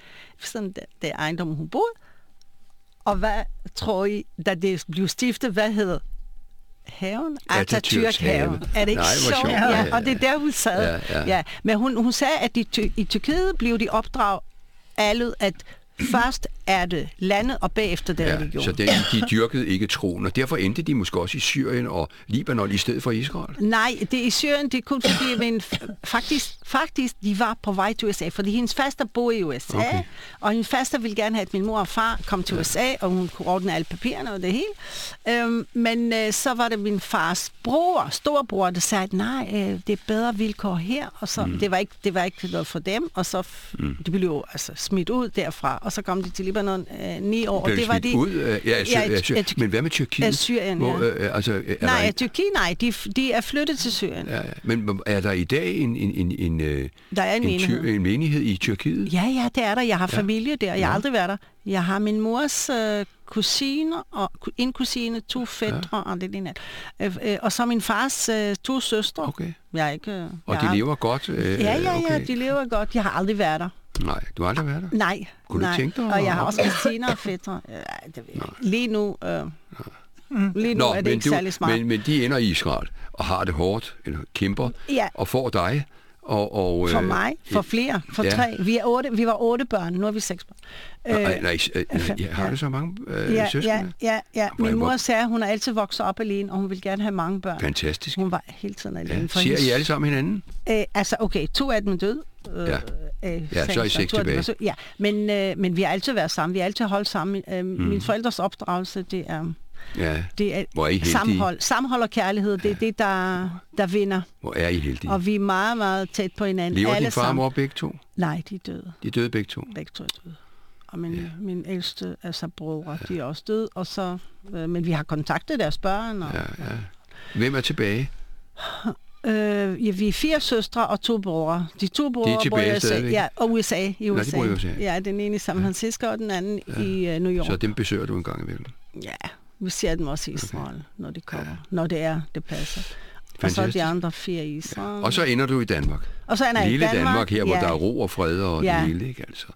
sådan det, det ejendom, hun boede. Og hvad tror I, da det blev stiftet, hvad hedder haven? Atatürk-haven. Er det ikke sjovt? Ja, ja, og det er der, hun sad. Ja, ja. Ja. Men hun, hun sagde, at i, i Tyrkiet blev de opdraget alle, at først er det landet, og bagefter det ja, religion. Så det, de dyrkede ikke troen, og derfor endte de måske også i Syrien og Libanon i stedet for Israel? Nej, det i Syrien, det kunne fordi, men faktisk, faktisk, de var på vej til U S A, fordi hendes faster boede i U S A, okay. og hendes faster ville gerne have, at min mor og far kom til ja. U S A, og hun kunne ordne alle papirerne og det hele. Øhm, men øh, så var det min fars bror, storbror, der sagde, at nej, øh, det er bedre vilkår her, og så, mm. det, var ikke, det var ikke noget for dem, og så mm. de blev jo altså smidt ud derfra, og så kom de til Libanon øh, ni år. Blev det var de ud? Øh, ja, sy- ja, sy- et, men hvad med Tyrkiet? Syrien, Hvor, ja. øh, altså, er nej, en... Tyrkiet, nej, de, de er flyttet til Syrien. Ja, ja. Men er der i dag en, en, en, en, der er en, en, menighed. Tyr, en menighed i Tyrkiet? Ja, ja, det er der. Jeg har ja. familie der. Jeg har ja. aldrig været der. Jeg har min mors øh, kusiner, og en kusine, to fætre, ja. og det er øh, øh, og så min fars øh, to søstre. Okay. Jeg er ikke, øh, og jeg de har... lever godt? Øh, ja, ja, ja, okay. de lever godt. Jeg har aldrig været der. Nej, du har aldrig været der? Nej. Kunne nej. du tænke dig? Og jeg har også kusiner og fætre. Ja, det ved jeg. Lige nu... Øh, Mm. Lige nu Nå, er det men, ikke du, særlig smart. men, men de ender i Israel og har det hårdt, eller kæmper, Ja. og får dig. Og, og, For øh, mig, for flere, for ja. tre. Vi, er otte, vi var otte børn, nu er vi seks børn. Nej, nej, øh, fem, ja, har ja. du så mange øh, ja, søskende? ja, ja, ja. Hvor- Min mor hvor- sagde, at hun er altid vokset op alene, og hun vil gerne have mange børn. Fantastisk. Hun var hele tiden alene. Ja. For Ser I hendes- alle sammen hinanden? Øh, altså, okay, to af dem er døde. Øh, Ja. Øh, Ja, så er I seks to af dem tilbage. var så- Ja, men, øh, men vi har altid været sammen. Vi har altid holdt sammen. Øh, mm. Min forældres opdragelse, det er, Ja. det er Hvor er I heldige? sammenhold. Sammenhold og kærlighed, det er det, der, der vinder. Hvor er I heldige? Og vi er meget, meget tæt på hinanden. Lever alle din far og sammen. mor begge to? Nej, de er døde. De er døde begge to. Begge to er døde. Og min, ja. min ældste, altså brødre, de er også døde. Og så, øh, men vi har kontaktet deres børn. Og, Ja, ja. Hvem er tilbage? Øh, ja, vi er fire søstre og to brødre. De to brødre tilbage bor i U S A. stadigvæk? Ja, og U S A. I Nå, U de S A. bor i U S A. Ja, den ene i San Francisco, og den anden ja. i uh, New York. Så dem besøger du en gang imellem. Ja, vi ser dem også i Israel, okay. når de kommer. Ja. Når det er, det passer. Og så er de andre fire i Israel. Ja. Og så ender du i Danmark. Og så ender jeg i Lille Danmark, Danmark her, hvor ja. der er ro og fred og Ja. det hele, ikke altså?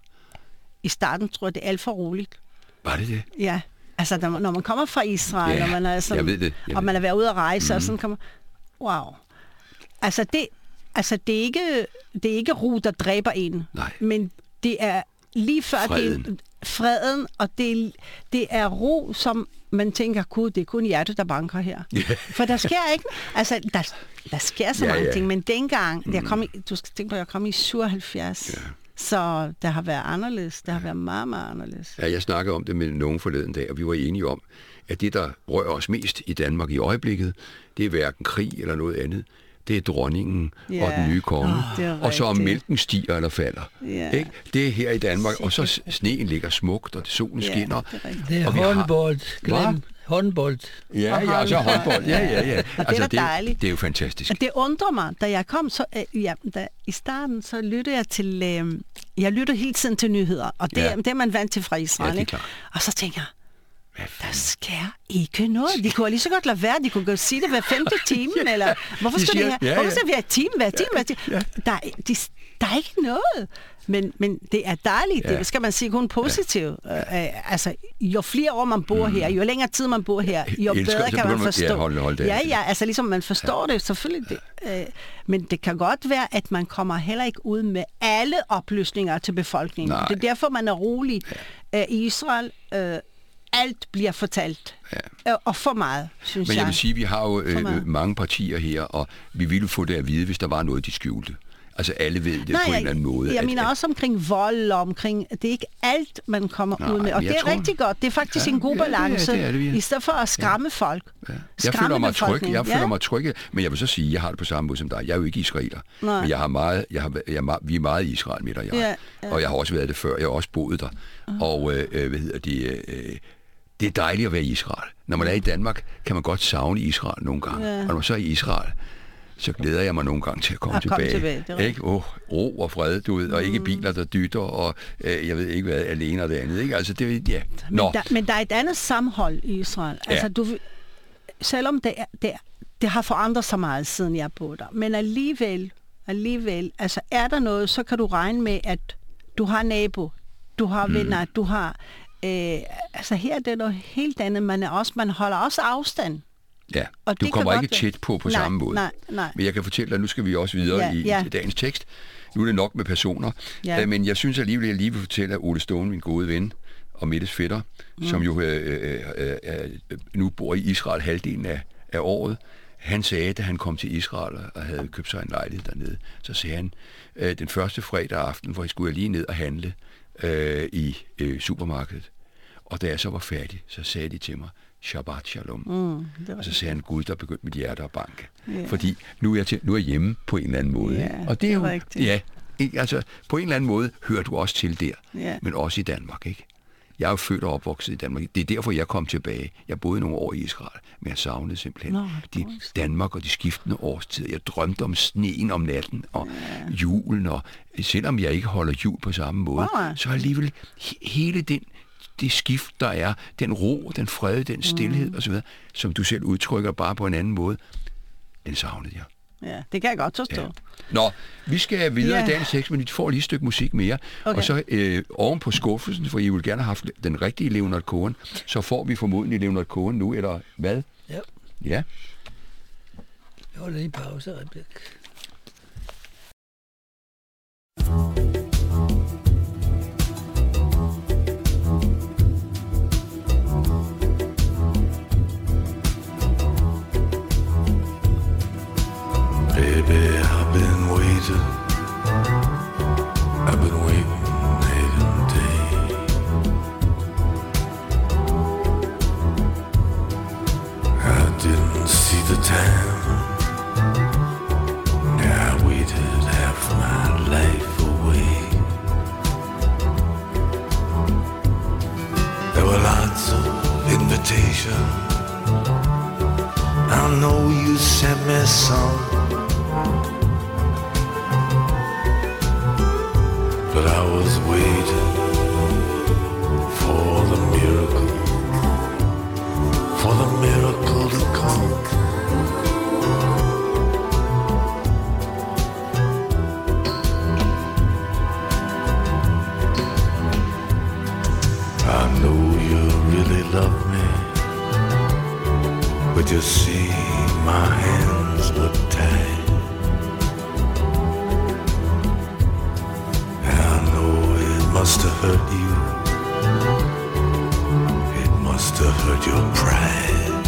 I starten tror jeg, det er alt for roligt. Var det det? Ja, altså når man, når man kommer fra Israel, Ja, og man er, sådan, jeg ved det, jeg og ved man er været ude at rejse, mm. og Mhm. sådan kommer... Wow. Altså, det, altså det, er ikke, det er ikke ro, der dræber en. Nej. Men det er lige før Freden. det er freden, og det, det er ro, som man tænker, gud, det er kun hjertet, der banker her. Ja. For der sker ikke... Altså, der, der sker så Ja, mange ja. ting, men dengang, mm. jeg kom i, du skal tænke på, at jeg kom i syvoghalvfjerds, Ja. så det har været anderledes. Det har været meget, meget anderledes. Ja, jeg snakkede om det med nogen forleden dag, og vi var enige om, at det, der rører os mest i Danmark i øjeblikket, det er hverken krig eller noget andet. Det er dronningen Ja. og den nye konge. Det er Og så om rigtigt. mælken stiger eller falder. Ja. Ikke? Det er her i Danmark, og så s- sneen ligger smukt, og solen skinner. det er rigtigt. Det er Og vi har- håndbold. Hvad? Glem håndbold. Ja, ja, og så håndbold. Ja, ja, ja. Altså, da dejligt. Det er jo fantastisk. Det undrer mig, da jeg kom, så, øh, ja, da, i starten, så lyttede jeg til, øh, jeg lytter hele tiden til nyheder, og det, Ja. ja. det er man vant til fra Israel, Ja, det er ikke? klart. Og så tænker jeg, Hvad der fanden? sker ikke noget. De kunne lige så godt lade være. De kunne godt sige det hver femte time, eller hvorfor De skal siger- det her? ja, Hvorfor ja. skal vi have et time, hver time, hver time? Der, er- de, der er ikke noget. Men, men det er dejligt. Ja. Det skal man sige kun positivt. Ja. Øh, altså, jo flere år man bor her, jo længere tid man bor her, jo Jeg elsker, bedre så kan man begynder man- forstå. ja, hold- hold da. ja, ja, altså ligesom man forstår ja. det, selvfølgelig. Det. Øh, men det kan godt være, at man kommer heller ikke ud med alle oplysninger til befolkningen. Nej. Det er derfor, man er rolig. Ja. Øh, I Israel, øh, alt bliver fortalt. Ja. Øh, og for meget, synes Men jeg. jeg vil sige, at vi har jo For meget. øh, mange partier her, og vi ville få det at vide, hvis der var noget, de skjulte. Altså alle ved det Nej, på en jeg, eller anden måde. Jeg at- mener at- også omkring vold, og omkring... Det er ikke alt, man kommer Nej, ud med. Og men jeg det er tror- rigtig godt. Det er faktisk Ja, en god ja, det er- balance. det er det, ja. I stedet for at skræmme ja. folk. Ja. Jeg Skræmme føler mig tryg, befolkningen. jeg føler Ja. mig tryg, men jeg vil så sige, at jeg har det på samme måde som dig. Jeg er jo ikke israeler, Nej. men jeg har meget, jeg har, jeg er meget, vi er meget i Israel, mit og jeg. Ja, ja. Og jeg har også været det før, jeg har også boet der. Uh-huh. Og øh, øh, hvad hedder det, øh, det er dejligt at være i Israel. Når man er i Danmark, kan man godt savne Israel nogle gange. Ja. Og når man så er i Israel, så glæder jeg mig nogle gange til at komme At komme tilbage. tilbage, det er rigtigt. Ikke? Oh, ro og fred, du ved, og ikke biler, der dytter, og øh, jeg ved ikke hvad, alene og det andet. Ikke? Altså, det, ja. Nå. Men, der, men der er et andet sammenhold i Israel. Ja. Altså, du, selvom det, er, det, er, det har forandret sig meget, siden jeg boede der. Men alligevel, alligevel, altså er der noget, så kan du regne med, at du har nabo, du har mm. venner, du har... Øh, altså her er det noget helt andet. Man, er også, man holder også afstand. Ja, Og du det kommer kan ikke godt være- tæt på på Nej, samme måde. nej, nej. Men jeg kan fortælle dig, nu skal vi også videre Ja, i, ja. i dagens tekst. Nu er det nok med personer. Ja. Øh, men jeg synes alligevel, at jeg lige vil fortælle, at Ole Stone, min gode ven, og Mettes fætter, mm. som jo øh, øh, øh, nu bor i Israel halvdelen af, af året, han sagde, da han kom til Israel og havde købt sig en lejlighed dernede, så sagde han, øh, den første fredag aften, hvor jeg skulle lige ned og handle øh, i øh, supermarkedet. Og da jeg så var færdig, så sagde de til mig, Shabbat Shalom. Mm, det Og så sagde han, Gud, der begyndte mit hjerte at banke. Ja. Fordi nu er, jeg til, nu er jeg hjemme på en eller anden måde. Ja, ikke? Og det er jo, det er rigtigt. ja, ikke? Altså, på en eller anden måde hører du også til der, Ja. men også i Danmark, ikke? Jeg er jo født og opvokset i Danmark. Det er derfor, jeg kom tilbage. Jeg boede nogle år i Israel, men jeg savnede simpelthen Nå, de, Danmark og de skiftende årstider. Jeg drømte om sneen om natten og ja. julen, og selvom jeg ikke holder jul på samme måde, Nej. så alligevel he- hele den det skift, der er, den ro, den fred, den stillhed mm. osv., som du selv udtrykker bare på en anden måde, den savnede jeg. Ja, det kan jeg godt forstå. Ja. Nå, vi skal videre Ja. i dagens seks minutter. Vi får lige et stykke musik mere. Okay. Og så øh, oven på skuffelsen, for I vil gerne have haft den rigtige Leonard Cohen, så får vi formodentlig Leonard Cohen nu, eller hvad? Ja. Ja. Jeg holder lige en pause, øjeblik. Baby, I've been waiting, I've been waiting night and day. I didn't see the time, yeah, I waited half my life away. There were lots of invitations, I know you sent me some, but I was waiting for the miracle, for the miracle to come. I know you really love me, but you see my hands were tied. Must have hurt you, it must have hurt your pride,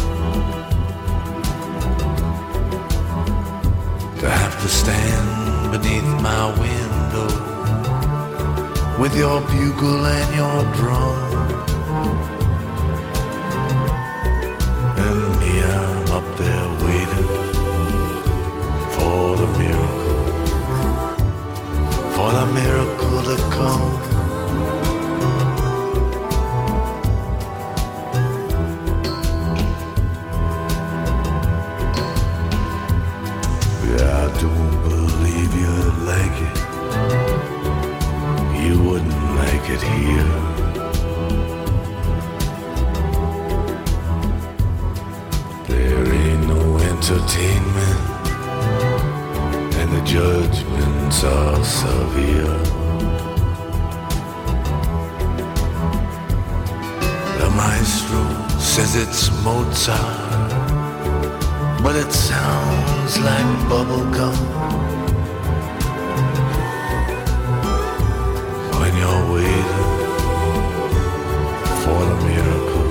to have to stand beneath my window with your bugle and your drum, and me, I'm up there waiting for the miracle, for the miracle to come. It here. There ain't no entertainment, and the judgments are severe. The maestro says it's Mozart, but it sounds like bubblegum. When you're waiting for the miracle,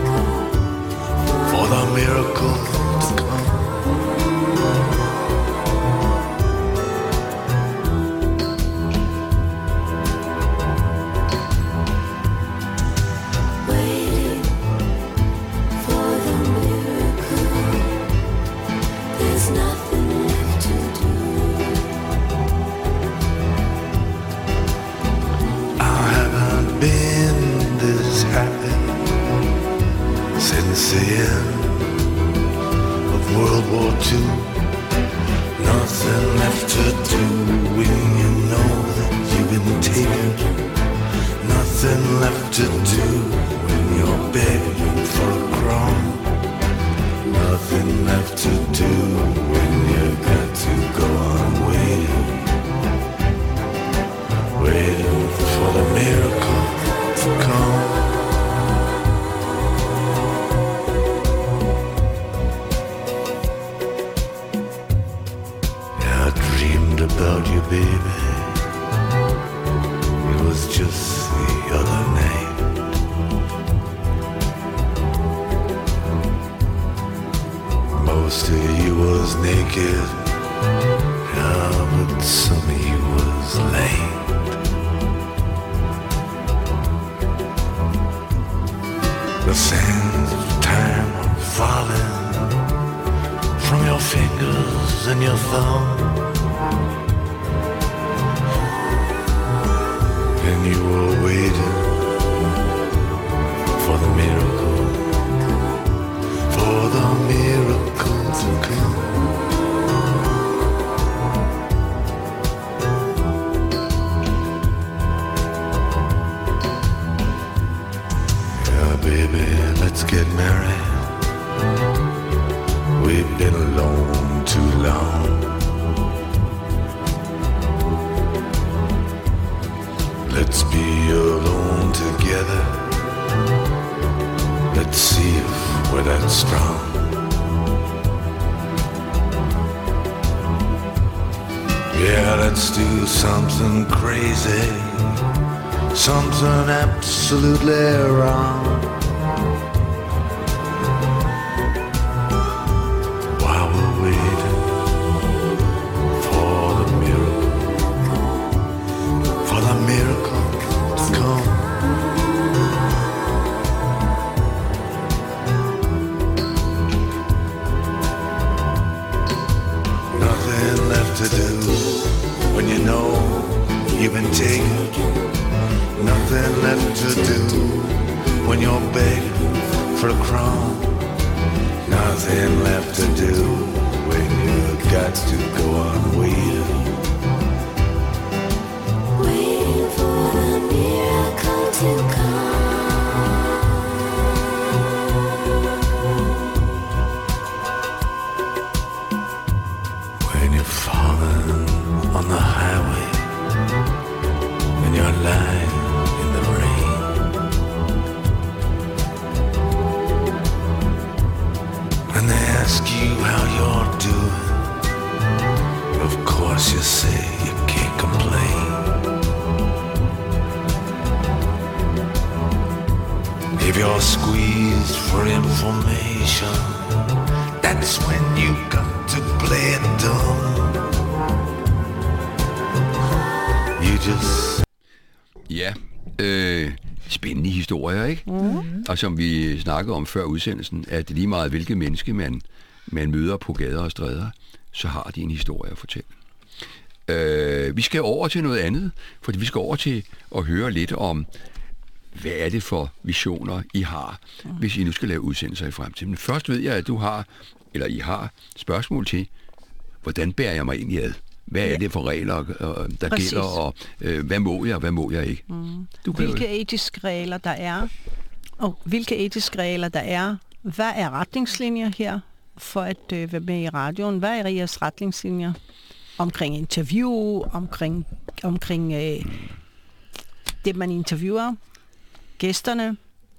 for the miracle to come. Waiting for the miracle, there's nothing left to do. Been this happy since the end of World War Two. Nothing left to do when you know that you've been taken. Nothing left to do when you're begging for a crumb. Nothing left to do when you got to go on waiting, waiting for the miracle to come. Yeah, I dreamed about you, baby. It was just the other night. Most of you was naked, yeah, but some of you was lame. The sands of time are falling from your fingers and your thumb, and you were waiting for the miracle, for the miracle to come. Baby, let's get married. We've been alone too long. Let's be alone together. Let's see if we're that strong. Yeah, let's do something crazy, something absolutely wrong. While we're waiting for the miracle, for the miracle to come. Nothing left to do when you know you've been taken. Nothing left to do when you're begging for a crumb. Nothing left to do when you've got to go on waiting. Waiting for the miracle to come. When you're falling on the highway, when you're lying in the rain, and they ask you how you're doing, of course you say you can't complain. If you're squeezed for information, that's when you got to play it dumb. You just... Ja, øh, spændende historier, ikke? Mm. Og som vi snakkede om før udsendelsen, at lige meget hvilket menneske man, man møder på gader og stræder, så har de en historie at fortælle. Øh, vi skal over til noget andet, fordi vi skal over til at høre lidt om, hvad er det for visioner, I har, mm. hvis I nu skal lave udsendelser i fremtiden. Men først ved jeg, at du har, eller I har spørgsmål til, hvordan bærer jeg mig egentlig ad? Hvad er Ja. det for regler, øh, der Præcis. gælder, og øh, hvad må jeg, og hvad må jeg ikke? Mm. Du kan jo- Hvilke etiske regler der er, og hvilke etiske regler der er. Hvad er retningslinjer her for at øh, være med i radioen? Hvad er jeres retningslinjer omkring interview, omkring, omkring øh, det, man interviewer, gæsterne?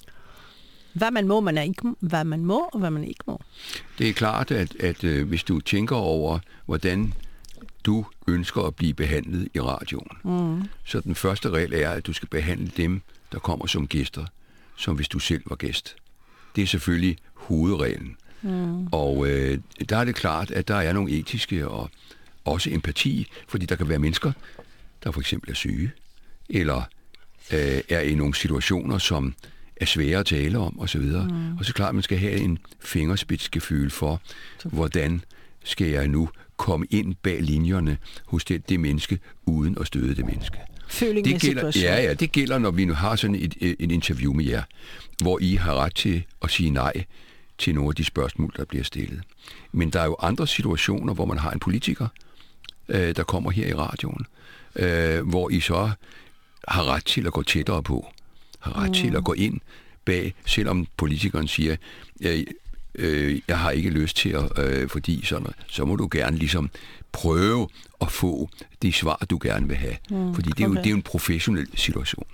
Hvad man må, man er ikke, hvad man må, og hvad man ikke må. Det er klart, at, at øh, hvis du tænker over, hvordan du ønsker at blive behandlet i radioen, mm. så den første regel er, at du skal behandle dem, der kommer som gæster, som hvis du selv var gæst. Det er selvfølgelig hovedreglen. Mm. Og øh, der er det klart, at der er nogle etiske og også empati, fordi der kan være mennesker, der for eksempel er syge, eller øh, er i nogle situationer, som er svære at tale om, osv. Mm. Og så klart, at man skal have en fingerspidsgefühl for, hvordan skal jeg nu komme ind bag linjerne hos det, det menneske, uden at støde det menneske. Føling Det med gælder, situationen. ja, ja, det gælder, når vi nu har sådan et, et, et interview med jer, hvor I har ret til at sige nej til nogle af de spørgsmål, der bliver stillet. Men der er jo andre situationer, hvor man har en politiker, øh, der kommer her i radioen, øh, hvor I så har ret til at gå tættere på, har ret mm. til at gå ind bag, selvom politikeren siger, øh, øh, jeg har ikke lyst til at, øh, fordi sådan, så må du gerne ligesom prøve at få det svar, du gerne vil have. Mm, fordi det er, jo, okay. det er jo en professionel situation.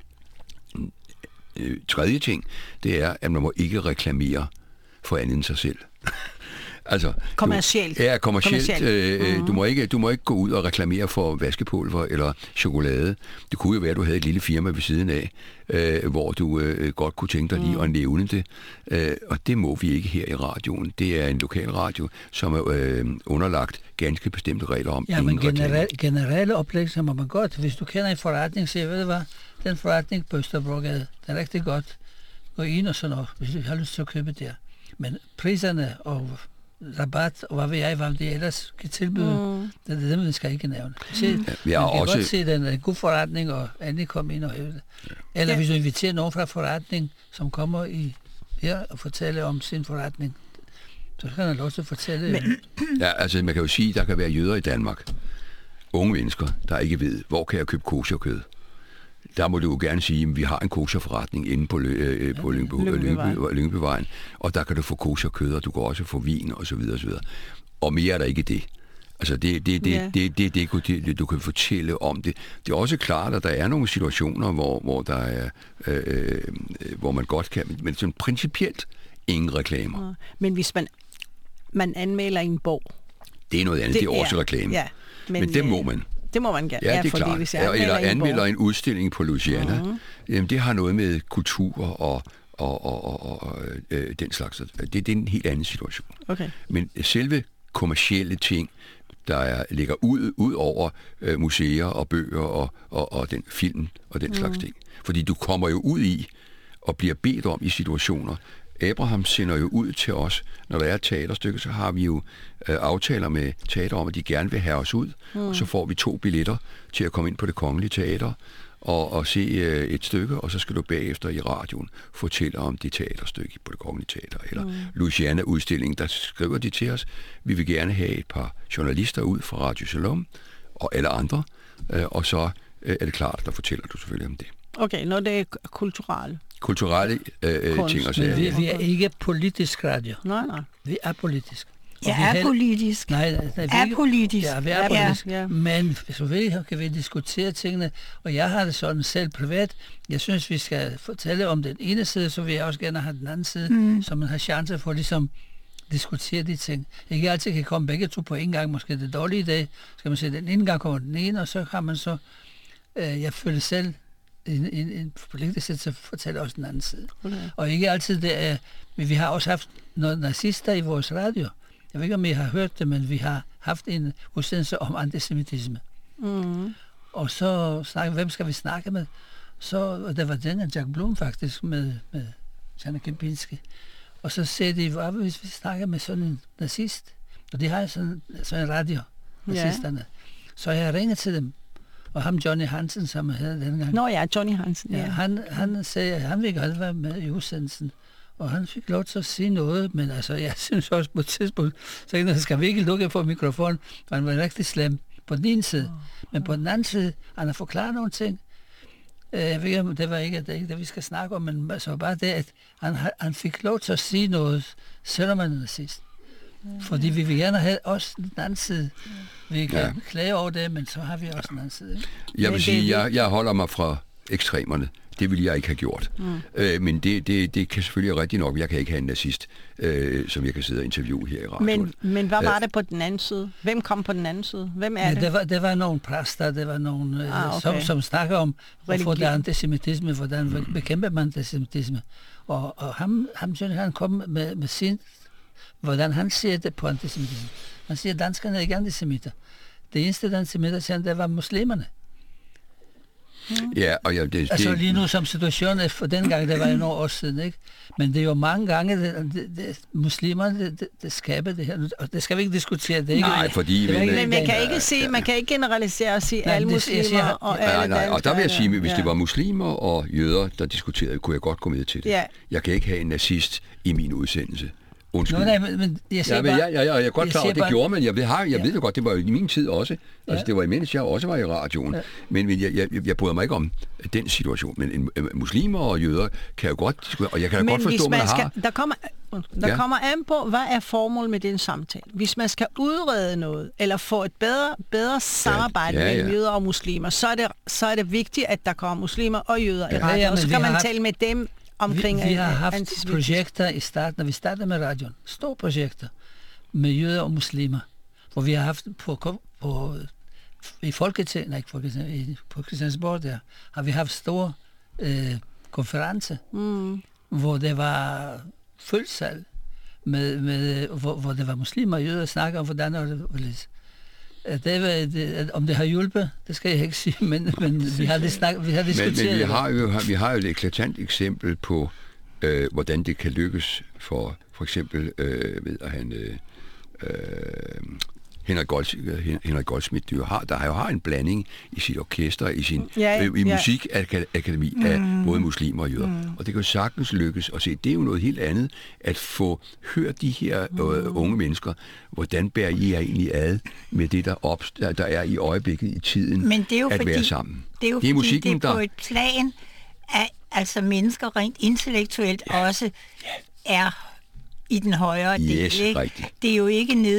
Øh, tredje ting, det er, at man må ikke reklamere for andet end sig selv. Altså, Kommercielt. Du, ja, kommercielt. Kommercielt. Øh, mm. du, må ikke, du må ikke gå ud og reklamere for vaskepulver eller chokolade. Det kunne jo være, at du havde et lille firma ved siden af, øh, hvor du øh, godt kunne tænke dig lige mm. at nævne det. Øh, og det må vi ikke her i radioen. Det er en lokal radio, som er øh, underlagt ganske bestemte regler om. Ja, men ingen reklame. generelle, generelle oplæg, så må man godt. Hvis du kender en forretning, siger, ved du hvad, den forretning på Østerbrogade, den er rigtig godt. Gå ind og sådan noget, hvis du har lyst til at købe der. Men priserne og rabat, og hvad ved jeg, hvad det ellers kan tilbyde, mm. det er dem, man skal ikke nævne. Se, Ja, man vi har kan også- godt se, at den er en god forretning, og endelig komme ind og hæve det. Eller Ja. hvis du inviterer nogen fra forretning, som kommer i her og fortæller om sin forretning, så kan han lov til at fortælle. Men- Ja, altså man kan jo sige, at der kan være jøder i Danmark. Unge mennesker, der ikke ved, hvor kan jeg købe kosherkød. Der må du jo gerne sige, at vi har en kosherforretning inde på, øh, på Lyngby, Lyngbyvejen. Lyngby, Lyngbyvejen, og der kan du få kosherkød, og du kan også få vin, og så videre, og så videre. Og mere er der ikke det. Altså det det det Ja. det det, det, det, det, det du kan fortælle om det. Det er også klart, at der er nogle situationer, hvor hvor der er øh, øh, hvor man godt kan, men sådan principielt ingen reklamer. Ja. Men hvis man, man anmelder en bog... Det er noget andet, det, det er også reklame. Ja, men, men det må man. Det må man gerne. Ja, det er fordi klart. Hvis jeg Ja, eller anmelder en anmelder bog, en udstilling på Louisiana. Mhm. Jamen, det har noget med kultur og, og, og, og, og øh, den slags. Det, det er en helt anden situation. Okay. Men selve kommercielle ting, der er, ligger ud, ud over øh, museer og bøger og, og, og den film og den mm. slags ting. Fordi du kommer jo ud i og bliver bedt om i situationer. Abraham sender jo ud til os, når der er et teaterstykke, så har vi jo øh, aftaler med teater om, at de gerne vil have os ud. Mm. Og så får vi to billetter til at komme ind på Det Kongelige Teater og, og se øh, et stykke, og så skal du bagefter i radioen fortælle om det teaterstykke på Det Kongelige Teater. Eller mm. Louisiana-udstillingen, der skriver de til os, vi vil gerne have et par journalister ud fra Radio Shalom og alle andre, øh, og så øh, er det klart, der fortæller du selvfølgelig om det. Okay, når det er kulturelt. Kulturelle øh, Kunst. ting og Men sager. vi, vi er ikke politisk radio. Nej, nej. Vi er politisk. Og Jeg vi er hel- politisk. Nej, nej, nej, vi Er ikke- politisk. Ja, vi er Ja. politisk. Ja. Men selvfølgelig kan vi diskutere tingene, og jeg har det sådan selv privat. Jeg synes, vi skal fortælle om den ene side, så vil jeg også gerne have den anden side, mm. så man har chance for ligesom diskutere de ting. Ikke altid kan komme begge to på en gang, måske det er dårlige dag. Skal man sige, den ene gang kommer den ene, og så har man så, øh, jeg føler selv, en, en, en forpligtelse til at fortælle også den anden side. Okay. Og ikke altid det er, men vi har også haft noget nazister i vores radio. Jeg ved ikke, om I har hørt det, men vi har haft en udsendelse om antisemitisme. Mm. Og så snakke, hvem skal vi snakke med? Så, og der var den af Jack Blum faktisk, med, med Janne Kempinski. Og så sagde de, hvad hvis vi snakker med sådan en nazist? Og de har sådan, sådan en radio, nazisterne. Ja. Så jeg ringede til dem. Og ham Johnny Hansen, som jeg havde dengang. Nå ja, Johnny Hansen. Ja, Ja. han, han sagde, at han ville godt være med i udsendelsen. Og han fik lov til at sige noget, men altså, jeg synes også på et tidspunkt, så jeg skal vi ikke lukke for mikrofonen, for han var rigtig slem på den ene side. Men på den anden side, han har forklaret nogle ting. Øh, Jeg ved ikke, om det var ikke det, er ikke det, vi skal snakke om, men så bare det, at han, har- han fik lov til at sige noget, selvom han er nazist. Fordi vi vil gerne have også den anden side. Vi kan Ja. ja. klage over det, men så har vi også den anden side. ikke? Jeg Men vil det- sige, det- jeg, jeg holder mig fra ekstremerne. Det ville jeg ikke have gjort. Mm. Øh, men det, det, det kan selvfølgelig rigtigt nok. Jeg kan ikke have en nazist, øh, som jeg kan sidde og interviewe her i radioen. Men, men hvad Øh. var det på den anden side? Hvem kom på den anden side? Hvem er Ja, det? det var, det var nogle præster, det var nogle, Ah, ah, okay. som, som snakker om, hvorfor Religion. der er antisemitisme, hvordan bekæmper man antisemitisme. Og, og ham, ham Johnny, han kom med, med sin, hvordan han ser det på antisemitisme. Han siger, at danskerne er ikke antisemitter. Det eneste, der antisemitter siger, det var muslimerne. Ja, og ja, det, Altså det, lige nu som situationen er for den gang, det var jo nogle år siden, ikke? Men det er jo mange gange, det, det, det, muslimerne, det, det, det skaber det her, og det skal vi ikke diskutere. Det er ikke, Nej, fordi- det er men- ikke Men man i kan dag. ikke sige, man kan ikke generalisere og sige Nej, alle det- jeg muslimer siger- og ja, alle nej, nej, danskere. og der vil jeg sige, at hvis Ja. det var muslimer og jøder, der diskuterede, kunne jeg godt gå med til det. Ja. Jeg kan ikke have en nazist i min udsendelse. Undskyld. Nå, nej, men, men jeg siger Ja, men bare, jeg, jeg, jeg, jeg er godt jeg klar over, siger at det bare- gjorde man. Jeg ved, har, jeg Ja. ved det godt, det var jo i min tid også. Altså, Ja. det var imens jeg også var i radioen. Ja. Men, men jeg, jeg, jeg bryder mig ikke om den situation. Men en, en, muslimer og jøder kan jo godt, og jeg kan da Men godt forstå, hvis at man man skal, har... der kommer, der Ja. kommer an på, hvad er formålet med den samtale. Hvis man skal udrede noget, eller få et bedre, bedre samarbejde ja, ja. mellem jøder og muslimer, så er, det, så er det vigtigt, at der kommer muslimer og jøder i Ja. radioen. Ja, ja, og så men kan vi man har haft- tale med dem omkring vi, vi har øh, haft antisemitisme. projekter i starten, når vi startede med radioen, store projekter med jøder og muslimer, hvor vi har haft på, på i Folketinget, nej ikke Folketinget, i, på Christiansborg der, har vi haft store øh, konferencer, Mm. hvor det var fuldt salg, med, med, hvor, hvor det var muslimer og jøder, snakker om, hvordan er det hvorledes. At det, var- det, om det har hjulpet, det skal jeg ikke sige, men, men vi har, det snak, vi har Men, diskuteret men vi det. har jo vi har jo et eklatant eksempel på, øh, hvordan det kan lykkes for for eksempel øh, ved at han øh, øh, Henrik, Golds, Henrik Goldsmith, der har, der har jo har en blanding i sit orkester, i sin Ja, ja, øh, i ja. musikakademi af mm. både muslimer og jøder. Mm. Og det kan jo sagtens lykkes at se. Det er jo noget helt andet, at få hørt de her øh, unge mennesker, hvordan bærer I jer egentlig ad med det, der, op, der, der er i øjeblikket i tiden, Men det er jo at fordi, være sammen. Det er jo det er fordi, musikken, det er på der... et plan, at altså mennesker rent intellektuelt ja. også er i den højere del. Yes, Ikke? rigtigt. Det er jo ikke nede på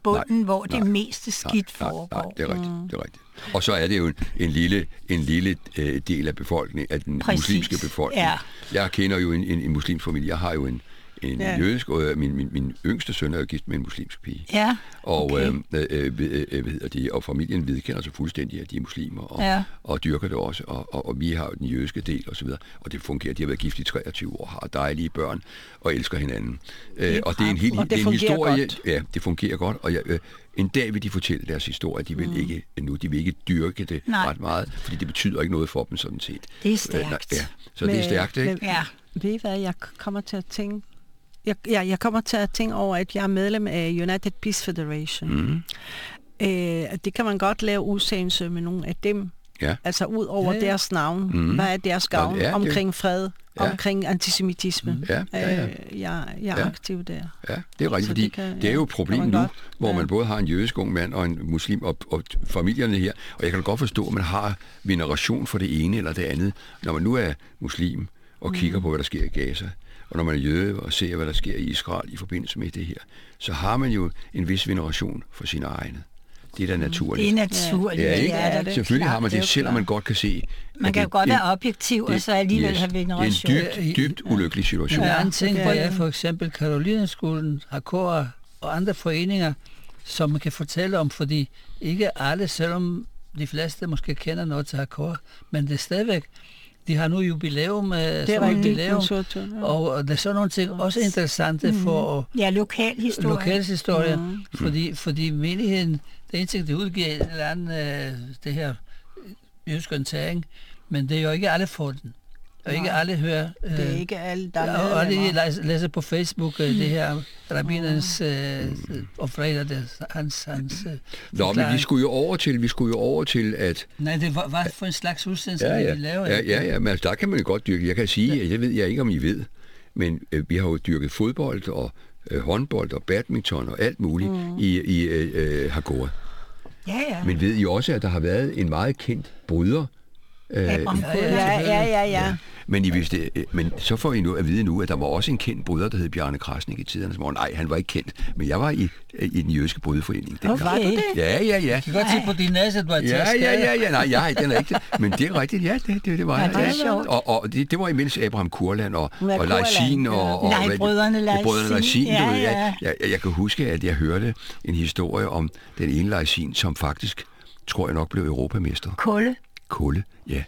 bunden, Nej, hvor det nej, meste skidt nej, foregår. Nej, det er rigtigt, det er rigtigt. Og så er det jo en, en lille, en lille øh, del af befolkningen, af den Præcis. muslimske befolkning. Ja. Jeg kender jo en, en, en muslimsk familie. Jeg har jo en, en Ja. jødisk, og min, min, min yngste søn er jo gift med en muslimsk pige. Ja, Og, okay. øh, øh, øh, øh, hvad hedder de, og familien vedkender sig fuldstændig, at de er muslimer, og, Ja. og dyrker det også, og, og, og vi har jo den jødiske del, og så videre, og det fungerer. De har været gift i treogtyve år, har dejlige børn, og elsker hinanden. Øh, og det er en, helt, Og det det er en fungerer historie, godt. ja, det fungerer godt, og jeg, øh, en dag vil de fortælle deres historie, de vil mm. ikke, nu, de vil ikke dyrke det Nej. ret meget, fordi det betyder ikke noget for dem sådan set. Det er stærkt. Øh, ja, så det er stærkt, ikke? Ja. Ved I hvad, jeg kommer til at tænke... Jeg, ja, jeg kommer til at tænke over, at jeg er medlem af United Peace Federation. Mm. Øh, det kan man godt lave udsendelse med nogle af dem. Ja. Altså ud over Ja, ja. deres navn. Mm. Hvad er deres gavn Ja, det- omkring fred, Ja. omkring antisemitisme? Mm. Ja, ja, ja. Øh, jeg, jeg er Ja. aktiv der. Ja, det er rigtigt, Så fordi det kan- det er jo ja, et problem kan man nu, godt. hvor Ja. man både har en jødisk ung mand og en muslim, og, og familierne her, og jeg kan godt forstå, at man har veneration for det ene eller det andet, når man nu er muslim og kigger Mm. på, hvad der sker i Gaza, og når man er jøde og ser, hvad der sker i Israel i forbindelse med det her, så har man jo en vis veneration for sine egne. Det er da naturligt. Det er naturligt. Ja, ikke? Ja, det er Selvfølgelig har man klart, det, er selvom klart. man godt kan se... Man at kan jo det- godt det- være objektiv, og det- så alligevel yes, have veneration. Det er en dybt, dybt ulykkelig situation. En Ja, anden ting, det hvor er jeg det. for eksempel Karolineskolen, Hakora og andre foreninger, som man kan fortælle om, fordi ikke alle, selvom de fleste måske kender noget til Hakora, men det er stadigvæk, de har nu jubilæum, Det er som rigtigt. jubilæum, Så, så, ja. og der er sådan nogle ting også interessante for at Ja, lokal historie. lokalhistorie, Mhm. mm. fordi, fordi menigheden, det er en ting, det udgiver en eller anden, øh, det her jødisk orientering, men det er jo ikke alle får den. Og ikke alle hører... Øh, Det er ikke alle, der er ja, og medlemmer. de læser, læser på Facebook øh, det her rabbinernes øh, og fredag, det, hans, hans øh, Nå, men vi forklaring. skulle jo over til, vi skulle jo over til, at Nej, det var, var for en slags udsendelse, Ja, ja. vi laver. Ja, ja, ja, men altså, der kan man jo godt dyrke. Jeg kan sige, at jeg ved jeg ikke, om I ved, men øh, vi har jo dyrket fodbold og øh, håndbold og badminton og alt muligt mm. i, i øh, øh, Hakora. Ja, ja. Men ved I også, at der har været en meget kendt bryder? Øh, Abraham ja, Kurland. Ja, ja, ja, ja. men, I vidste, øh, men så får I nu at vide nu, at der var også en kendt bryder, der hed Bjarne Krasnik i tidernes morgen. Nej, han var ikke kendt, men jeg var i, i den jødiske brydeforening. Okay. Var du det? Ja, ja, ja. Jeg kan godt se på din næse, at du har Ja, taget ja, skade. ja, ja, nej, jeg, den er ikke det. Men det er rigtigt, ja, det, det, det var Ja, jeg. det er sjovt. Og, og det, det var imens Abraham Kurland og, Ja, og Kurland, Lejsin og, ja. og... Nej, hvad- brødrene Lejsin. Brødrene Lejsin, Ja, du ved. ja. Jeg, jeg, jeg kan huske, at jeg hørte en historie om den ene Lejsin, som faktisk, tror jeg nok, blev europamester. Kulle. Kulle, ja.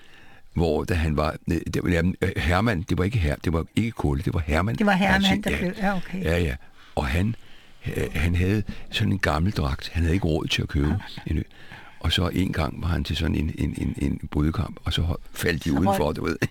Hvor da han var... Det var jamen, Herman, det var ikke her, det var ikke Kulle, det var Herman. Det var Herman, Lejsin, der ja. blev... Ja, okay. Ja, ja. Og han, øh, han havde sådan en gammel dragt. Han havde ikke råd til at købe en ny. Og så en gang var han til sådan en, en, en, en brydekamp, og så faldt de udenfor, du ved.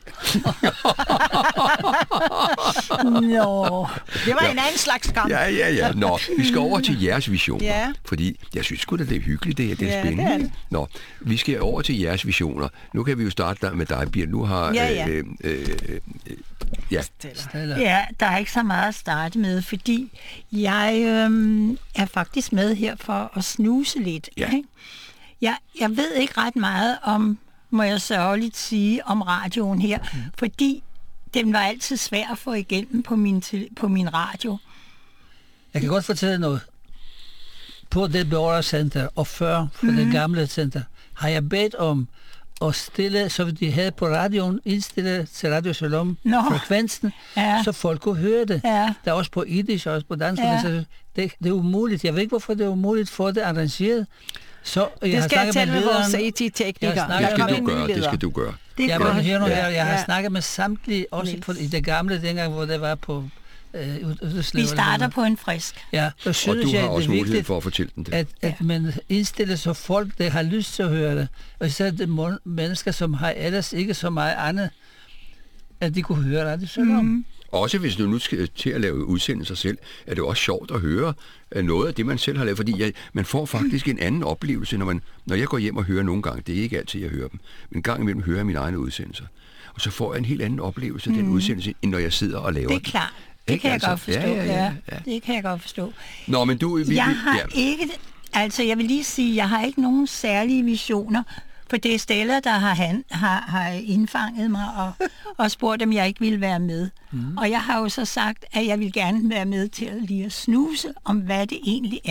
Nå. Det var en anden slags kamp. Ja, ja, ja. Nå, vi skal over til jeres visioner. Ja. Fordi jeg synes sgu da, det er hyggeligt, det her. Det er Ja, det spændende. er det. ikke? Nå, vi skal over til jeres visioner. Nu kan vi jo starte der med dig, Birte. Nu har... Ja, ja. Øh, øh, øh, ja. Stella. Ja, der er ikke så meget at starte med, fordi jeg øhm, er faktisk med her for at snuse lidt. Ja. Ikke? Jeg, jeg ved ikke ret meget om, må jeg sørgeligt sige, om radioen her, mm. fordi den var altid svær at få igennem på min, til, på min radio. Jeg kan godt fortælle noget. På det Beora Center og før for mm-hmm. det gamle center, har jeg bedt om at stille, så de havde på radioen, indstille til Radio Shalom Nå. frekvensen, Ja. så folk kunne høre det. Ja. Der er også på Yiddish og også på dansk. Ja. Ja. Det, det er umuligt. Jeg ved ikke, hvorfor det er umuligt for det arrangeret. Så jeg Det har skal jeg snakket tale med lederen. vores A T-tekniker. Jeg har Det snakket Der skal kom du en gøre, ny det leder. skal du gøre. Det Jeg, gør må høre nu Ja. her. Jeg har Ja. snakket med samtlige, også på, i det gamle, dengang, hvor det var på øh, Vi starter på en frisk. Ja, så Og synes du jeg, har det også er mulighed vigtigt, for at fortælle dem det. at, at man indstiller så folk, der har lyst til at høre det. Og især de mon- mennesker, som har ellers ikke så meget andet, at de kunne høre Radio Shalom. Mm. Også hvis du nu skal til at lave udsendelser selv, er det også sjovt at høre øh, noget af det, man selv har lavet. Fordi jeg, man får faktisk en anden oplevelse, når, man, når jeg går hjem og hører nogle gange. Det er ikke altid, jeg hører dem. Men en gang imellem hører jeg mine egne udsendelser. Og så får jeg en helt anden oplevelse af den udsendelse, end når jeg sidder og laver Det er den. klart. Det Ikke kan jeg altså? godt forstå. Ja, ja, ja, ja. Det kan jeg godt forstå. Nå, men du... Vi, Jeg vi- har ja. ikke, altså jeg vil lige sige, jeg har ikke nogen særlige visioner, for det er Stella, der har, han, har, har indfanget mig og, og spurgt, om jeg ikke ville være med. Mm. Og jeg har jo så sagt, at jeg vil gerne være med til at lige at snuse om, hvad det egentlig er,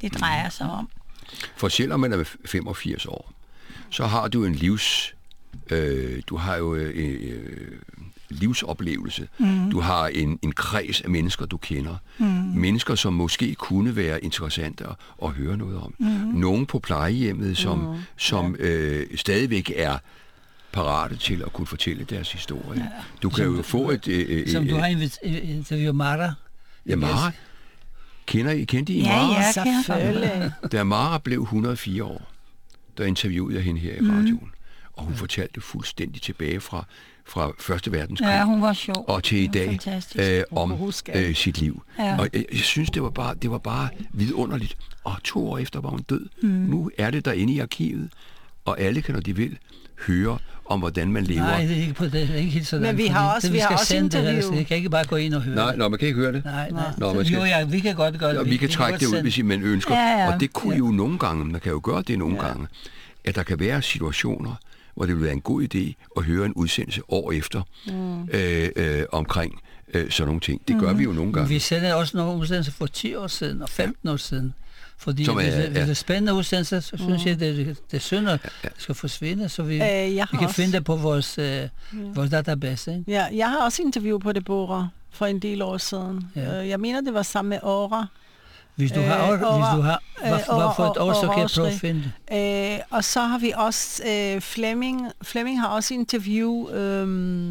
det drejer sig om. For selvom man er femogfirs år, så har du en livs... Øh, du har jo øh, øh, livsoplevelse. Mm. Du har en, en kreds af mennesker, du kender. Mm. Mennesker, som måske kunne være interessante at, at høre noget om. Mm. Nogen på plejehjemmet, som, mm. som øh, stadigvæk er parate til at kunne fortælle deres historie. Ja. Du kan som, jo få et... Øh, som du har interviewet Mara. Ja, Mara. Kender I, kendte I ja, Mara? Ja, selvfølgelig. Da Mara blev et hundrede og fire år, der interviewede jeg hende her i radioen. Mm. Og hun fortalte fuldstændig tilbage fra, fra Første Verdenskrig. Ja, hun var sjov. Og til i dag øh, om øh, sit liv. Ja. Og jeg, jeg synes, det var, bare, det var bare vidunderligt. Og to år efter var hun død. Mm. Nu er det derinde i arkivet, og alle kan, når de vil, høre om, hvordan man lever. Nej, det er ikke, på det, det er ikke helt sådan. Men vi har også, det, vi vi har også interview. Det, det kan ikke bare gå ind og høre. Nej, nå, man kan ikke høre det. Nej, nej. Nå, man skal, jo, ja, vi kan godt gøre det. Og vi, vi kan trække det ud, hvis man ønsker. Ja, ja. Og det kunne ja. jo nogle gange, man kan jo gøre det nogle ja. gange, at der kan være situationer, hvor det vil være en god idé at høre en udsendelse år efter mm. øh, øh, omkring øh, sådan nogle ting. Det gør mm. vi jo nogle gange. Vi sender også nogle udsendelser for ti år siden og femten år siden. Fordi Som er, hvis, det, ja. hvis det er spændende udsendelser, så synes mm. jeg, det, det, det er synd, at ja. det skal forsvinde, så vi, øh, vi kan også... finde det på vores, øh, ja. vores database. Ikke? Ja, jeg har også interview på Deborah for en del år siden. Ja. Jeg mener, det var sammen med Aura. Hvis du har, øh, Aura, hvis du har hvad, øh, hvad for et år, så kan jeg prøve at Aura, finde det. øh, Og så har vi også, øh, Flemming, Flemming har også interview, øh,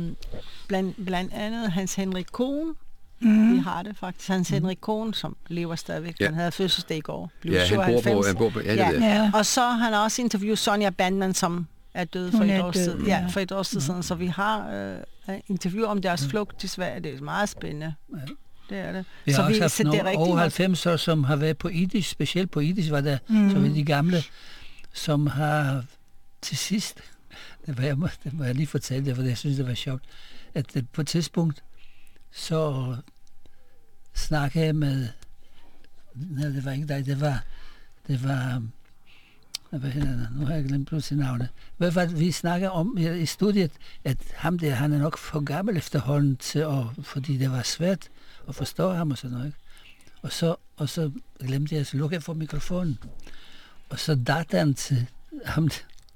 blandt, blandt andet Hans Henrik Kohn. Mm. Vi har det faktisk. Hans mm. Henrik Kohn, som lever stadigvæk. Ja. Han havde fødselsdag i går. Blev ja, han bor på, han bor på ja, ja. Det ja. Og så har han også interviewet Sonja Bandmann, som er død for et år siden. Ja, for et år siden. Mm. Så vi har øh, interview om deres flugt til Sverige. Det er meget spændende. Ja. Det er det. Vi så har vi, også haft så nogle over halvfems år, som har været på Yiddish, specielt på Yiddish var der, mm. som er de gamle, som har til sidst, det, var jeg, det må jeg lige fortælle det, for jeg synes, det var sjovt, at på et tidspunkt, så snakkede jeg med, nej, det var ikke dig, det var, det var, hvad hedder det, nu har jeg glemt pludselig navnet. Hvad var det, vi snakkede om i studiet, at ham der, han er nok for gammel efterhånden til at, fordi det var svært at forstå ham og sådan noget. Og så, og så glemte jeg at lukke for mikrofonen. Og så datteren til ham,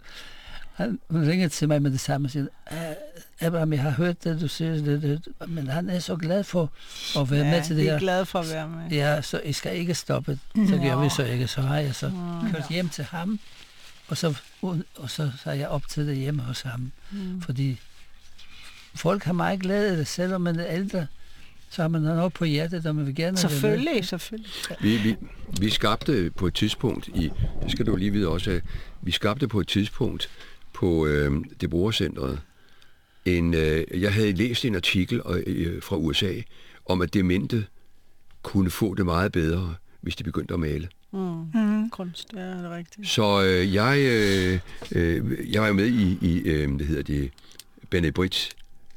han ringede til mig med det samme og siger, Abraham, jeg har hørt det, du siger det, det, men han er så glad for at være ja, med til det her. Ja, er glad for at være med. Ja, så I skal ikke stoppe. Så gør vi så ikke. Så har jeg så mm. kørt hjem til ham, og så, og så, så er jeg op til det hjemme hos ham. Mm. Fordi folk har meget glæde af det, selvom man er ældre, så har man noget på hjertet, og man vil gerne selvfølgelig, have selvfølgelig. Vi, vi, vi skabte på et tidspunkt, i, det skal du lige vide også, vi skabte på et tidspunkt på øh, Deborah-centret, en, øh, jeg havde læst en artikel øh, fra U S A, om at demente kunne få det meget bedre, hvis de begyndte at male. Mm. Mm. Kunst, ja, det er rigtigt. Så øh, jeg, øh, øh, jeg var jo med i, i øh, hvad hedder det, Bene Brit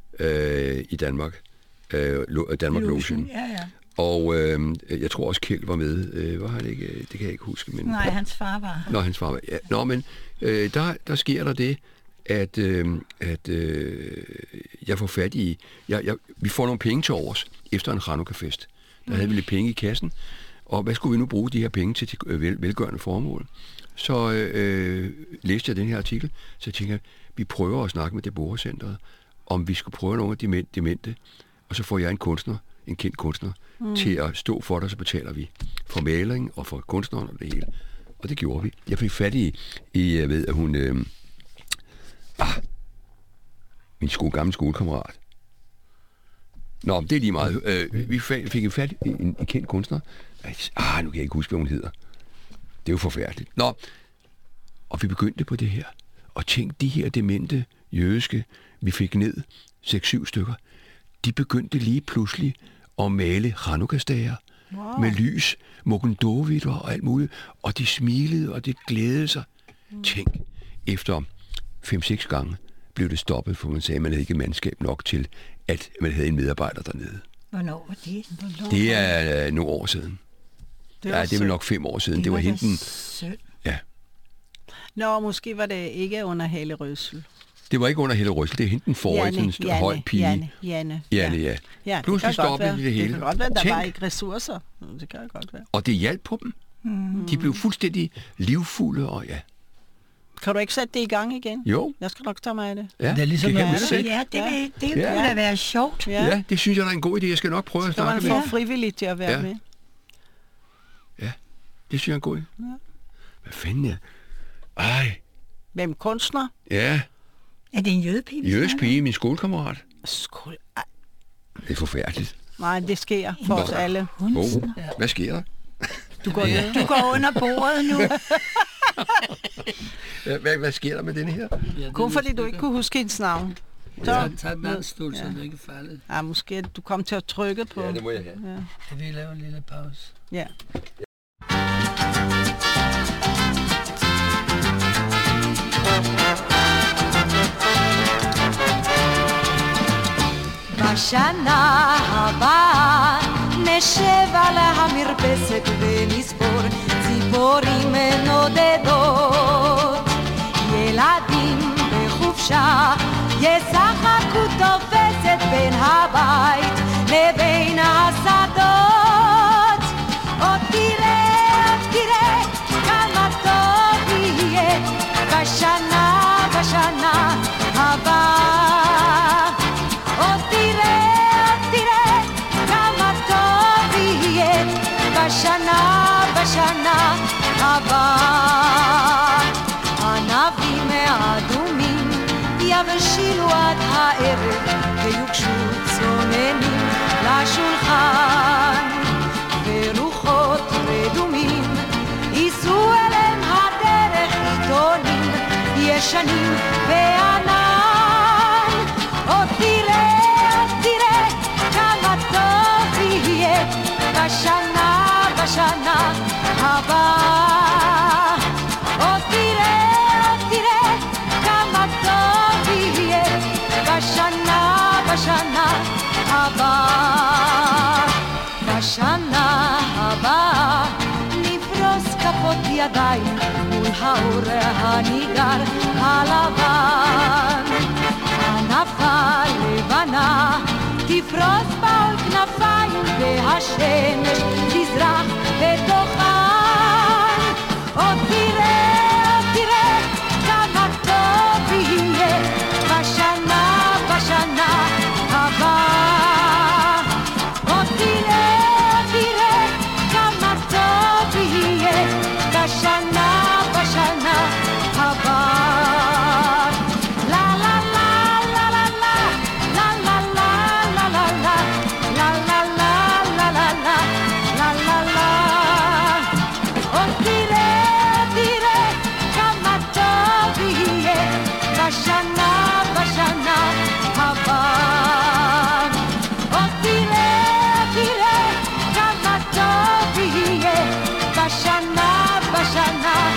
øh, i Danmark, øh, Danmark Lotion. Ja, ja. Og øh, jeg tror også Kjeld var med. Øh, var han ikke? Det kan jeg ikke huske. Men, nej, hans far var. Nå, hans far var. Ja. Nå, men øh, der, der sker der det, at, øh, at øh, jeg får fat i... Jeg, jeg, vi får nogle penge til overs efter en Chanukka-fest. Der havde vi lidt penge i kassen. Og hvad skulle vi nu bruge de her penge til, til vel, velgørende formål? Så øh, læste jeg den her artikel, så tænkte jeg, vi prøver at snakke med Deborah-centret, om vi skulle prøve nogle af de demente, og så får jeg en kunstner, en kendt kunstner, mm. til at stå for dig, så betaler vi for maling og for kunstneren og det hele. Og det gjorde vi. Jeg fik fat i, i jeg ved, at hun... Øh, ah, min skole, gamle skolekammerat. Nå, det er lige meget. Øh, vi fik jo fat i en, en kendt kunstner. Ah, nu kan jeg ikke huske, hvad hun hedder. Det er jo forfærdeligt. Nå, og vi begyndte på det her. Og tænk, de her demente jødiske, vi fik ned, seks syv stykker, de begyndte lige pludselig at male Chanukka-stager wow. med lys, mogendovitter og alt muligt. Og de smilede, og det glædede sig. Mm. Tænk, efter fem seks gange blev det stoppet, for man sagde, at man havde ikke mandskab nok til, at man havde en medarbejder dernede. Hvornår var det? Hvornår det er øh, nogle år siden. Det ja, det er vel nok fem år siden. Det, det var, var henten... Sød. Ja. Nå, måske var det ikke under Helle Røssel. Det var ikke under Helle Røssel. Det er henten forrige, sådan en høj pige. Janne, Janne. Janne, ja. ja Pludselig stoppede det det hele. Det kan godt være, der Tænk. var ikke ressourcer. Det kan godt være. Og det hjalp på dem. Mm. De blev fuldstændig livfulde, og ja. Kan du ikke sætte det i gang igen? Jo. Jeg skal nok tage mig af det. Ja, Det er ligesom det kan noget man andet. se. Ja, det, vil, det Ja. kunne da være sjovt. Ja. Ja, det synes jeg, der er en god idé. Jeg skal nok prøve at Skal man snakke med. få frivilligt til at være Ja. med? Ja, det synes jeg er en god idé. Ja. Hvad fanden er? Ej, Hvem kunstner? ja. Er det en jødepige? vi Jødisk snakker pige, min skolekammerat. Skål. Ej, Det er forfærdeligt. nej, det sker for os alle. Oh, hvad sker der? Du går ned. om? Du går under bordet nu. Hvad, hvad sker der med den her? Ja, det Kun er fordi du stykker. ikke kunne huske hendes navn. Så, Tag, tag den anden stol, så du ikke falder. ja, måske at du kom til at trykke på. Ja, det må jeg have. Ja. Jeg vil lave en lille pause. Ja. בשנה הבאה נשב על המרפסת ונספור ציפורים נודדות. ילדים בחופשה ישחקו תופסת בין הבית לבין השדות. עוד תראה, עוד תראה כמה טוב יהיה בשנה, בשנה הבאה. עוד תראה, עוד תראה כמה טוב יהיה בשנה, בשנה הבאה. ענבים האדומים יבשילו עד הערב ויוגשו צוננים לשולחן, ורוחות רדומים ייסעו אליהם הדרך עיתונים ישנים בענן. עוד תראה, עוד תראה כמה טוב יהיה בשנה, בשנה הבאה. עוד תראה, עוד תראה כמה טוב יהיה בשנה, בשנה הבאה. בשנה הבאה נפרוס כפות ידיים מול האור הניגר הלבן. ענפה לבנה תפרוס בעול כנפיים והשמש תזרח בתוכן. עוד תראה, עוד תראה כמה טוב יהיה בשנה, בשנה הבאה. עוד תראה, עוד תראה כמה טוב יהיה בשנה, בשנה הבאה. לה לה לה לה לה לה לה לה לה לה לה לה לה לה לה לה לה לה לה. עוד תראה, תראה כמה טוב יהיה בשנה, בשנה הבאה. עוד תראה, תראה כמה טוב יהיה בשנה, בשנה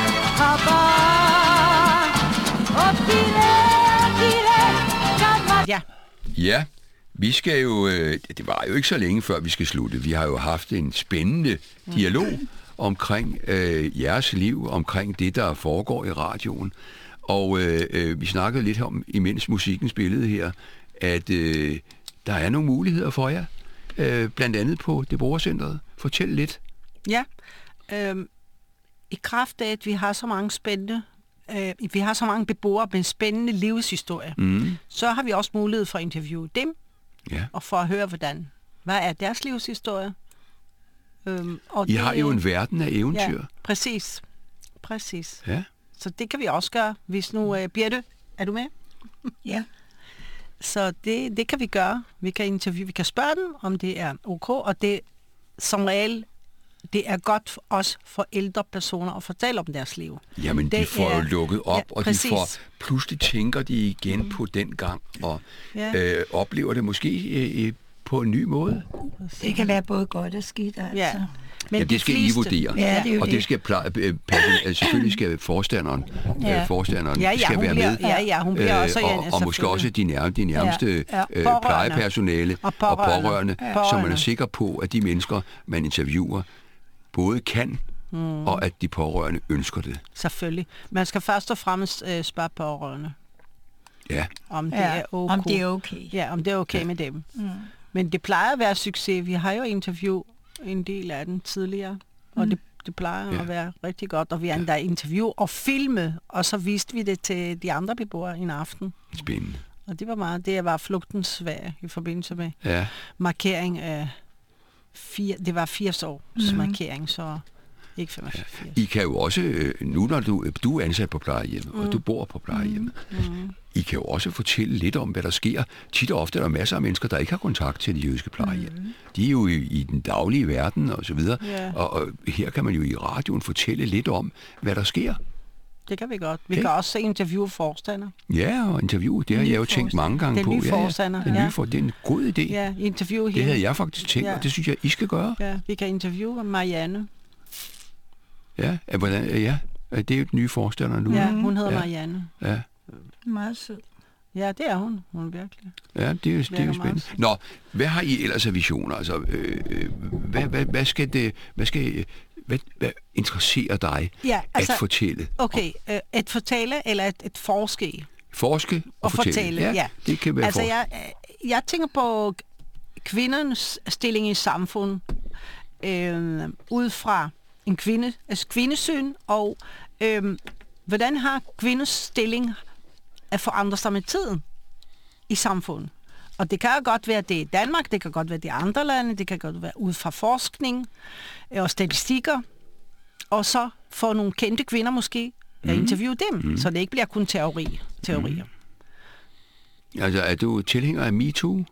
הבאה. עוד תראה, תראה כמה... Ja. Ja, vi skal jo... øh, Det var jo ikke så længe før vi skal slutte. Vi har jo haft en spændende dialog omkring øh, jeres liv, omkring det, der foregår i radioen. Og øh, øh, vi snakkede lidt om, imens musikken spillede her, at øh, der er nogle muligheder for jer, øh, blandt andet på det borgercentret. Fortæl lidt. Ja. Øhm, I kraft af, at vi har så mange spændende, øh, vi har så mange beboere med en spændende livshistorie, Mm. så har vi også mulighed for at interviewe dem, Ja. og for at høre, hvordan, hvad er deres livshistorie. Øhm, og I har jo en verden af eventyr. Ja, præcis. Præcis. Ja. Så det kan vi også gøre, hvis nu... Øh, Birte, er du med? Ja. Så det, det kan vi gøre. Vi kan interviewe, vi kan spørge dem, om det er ok, og det som regel, det er godt for os for ældre personer at fortælle om deres liv. Jamen, de Det får jo er- lukket op, ja, og de præcis. får, pludselig tænker de igen mm. på den gang, og Ja. øh, oplever det måske øh, på en ny måde. Det kan være både godt og skidt, altså. Ja. Men Ja, de det skal I fleste- vurdere. Ja, det er jo og det. det skal pleje, øh, person, altså, selvfølgelig skal forstanderen, Ja. øh, forstanderen Ja, ja, skal hun være bliver- med. ja, ja, hun bliver også, ja, og, og måske selvfølgelig. også de, nær, de nærmeste Ja, ja, ja. øh, Pårørende. plejepersonale Og og pårørende. pårørende, Ja. så man er Pårørende. sikker på, at de mennesker, man interviewer, både kan, mm. og at de pårørende ønsker det. Selvfølgelig. Man skal først og fremmest øh, spørge pårørende, Ja, om det Ja, er ok. om det er okay. Ja, om det er okay ja. med dem. Mm. Men det plejer at være succes. Vi har jo interviewet en del af den tidligere, og det, Det plejer Ja. at være rigtig godt, og vi har endda interview og filme, og så viste vi det til de andre beboere en aften. Spændende. Og det var meget, det var flugtens Sverige i forbindelse med Ja. markering af fire, det var firs års mm-hmm. markering, så ikke femogfirs. I kan jo også, øh, nu når du, du er ansat på plejehjemmet, mm. og du bor på plejehjemmet, mm. I kan jo også fortælle lidt om, hvad der sker. Tit og ofte er der masser af mennesker, der ikke har kontakt til de jødiske plejehjem. Mm. De er jo i, i den daglige verden og så videre, Ja. og, og her kan man jo i radioen fortælle lidt om, hvad der sker. Det kan vi godt. Vi Okay. kan også interviewe forstander. Ja, og interview, det har Den jeg jo nye tænkt mange gange Den på. nye ja, ja. forstander, Den nye ja. for, det er en god idé. Ja, interview Det hende. havde jeg faktisk tænkt, Ja. og det synes jeg, I skal gøre. Ja, vi kan interviewe Marianne. Ja, ja, hvordan, ja. Det er jo den nye forstander nu. Ja, hun hedder Ja. Marianne. Ja. Meget sød. Ja, det er hun. Hun er virkelig. Ja, det er jo, det er jo Virker spændende. meget. Nå, hvad har I ellers af visioner? Altså, øh, øh, hvad, hvad, hvad skal det, hvad skal, hvad, hvad interesserer dig Ja, altså, at fortælle? Okay, øh, et fortælle eller et, et forske? Forske og, Og fortælle, fortælle? ja. det kan være Altså, for... jeg, jeg tænker på kvindernes stilling i samfundet øh, ud fra en kvinde, altså kvindesyn, og øh, hvordan har kvinders stilling at forandre sig med tiden i samfundet. Og det kan jo godt være det i Danmark, det kan godt være de andre lande, det kan godt være ud fra forskning og statistikker, og så få nogle kendte kvinder måske at interviewe dem, mm. så det ikke bliver kun teori, teorier. Mm. Altså, er du tilhænger af MeToo?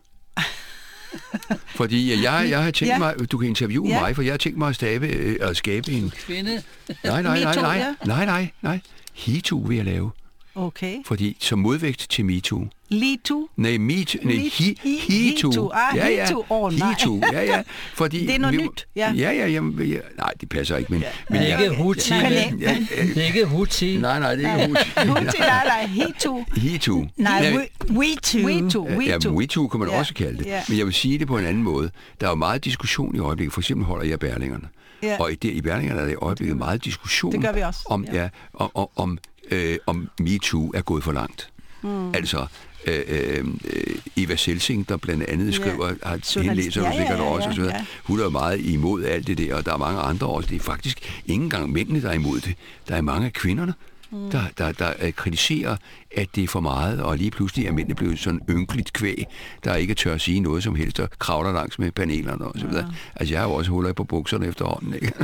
Fordi jeg, jeg har tænkt Ja. mig, du kan interviewe Ja. mig, for jeg har tænkt mig at, stave, øh, at skabe en... Kvinde. Nej, nej, nej, MeToo, nej, ja. nej, nej, nej. HeToo vil jeg lave, Okay. fordi som modvægt til MeToo. Lige to. Nej, MeToo, nej, Me- he, he- HeToo. HeToo. Ah, ja, ja. HeToo. Åh, nej. HeToo, ja, ja. Fordi Det er noget vi- nyt, ja. Ja, ja, jamen, ja. Nej, det passer ikke, men... men Det er jeg, ikke Huti, Nej, vel? ja, ja, Det er ikke Huti. nej, nej, det er ikke Huti. Nu til dig, der er helt to. HeToo. Nej, Ja, we, we too. We too. We Ja, too. MeToo kan man Ja, også kalde det. ja. Men jeg vil sige det på en anden måde. Der er jo meget diskussion i øjeblikket. For eksempel holder jeg Berlingerne. Ja. Og i, det, i Berlingerne er der i øjeblikket meget diskussion Det gør vi også, om, ja. ja, om, om, om, øh, om MeToo er gået for langt. Mm. Altså, øh, øh, Eva Selsing, der blandt andet skriver, ja. har hende læser du Ja, ja, sikkert ja, også, ja, og så videre. ja. Hun er jo meget imod alt det der, og der er mange andre også. Det er faktisk ikke engang mændene, der er imod det. Der er mange af kvinderne, mm. der, der, der øh, kritiserer, at det er for meget, og lige pludselig er mændene blevet sådan ynkeligt kvæg, der ikke tør at sige noget som helst, og kravler langs med panelerne og så videre. Ja. Altså, jeg har jo også huller på bukserne efterhånden, ikke?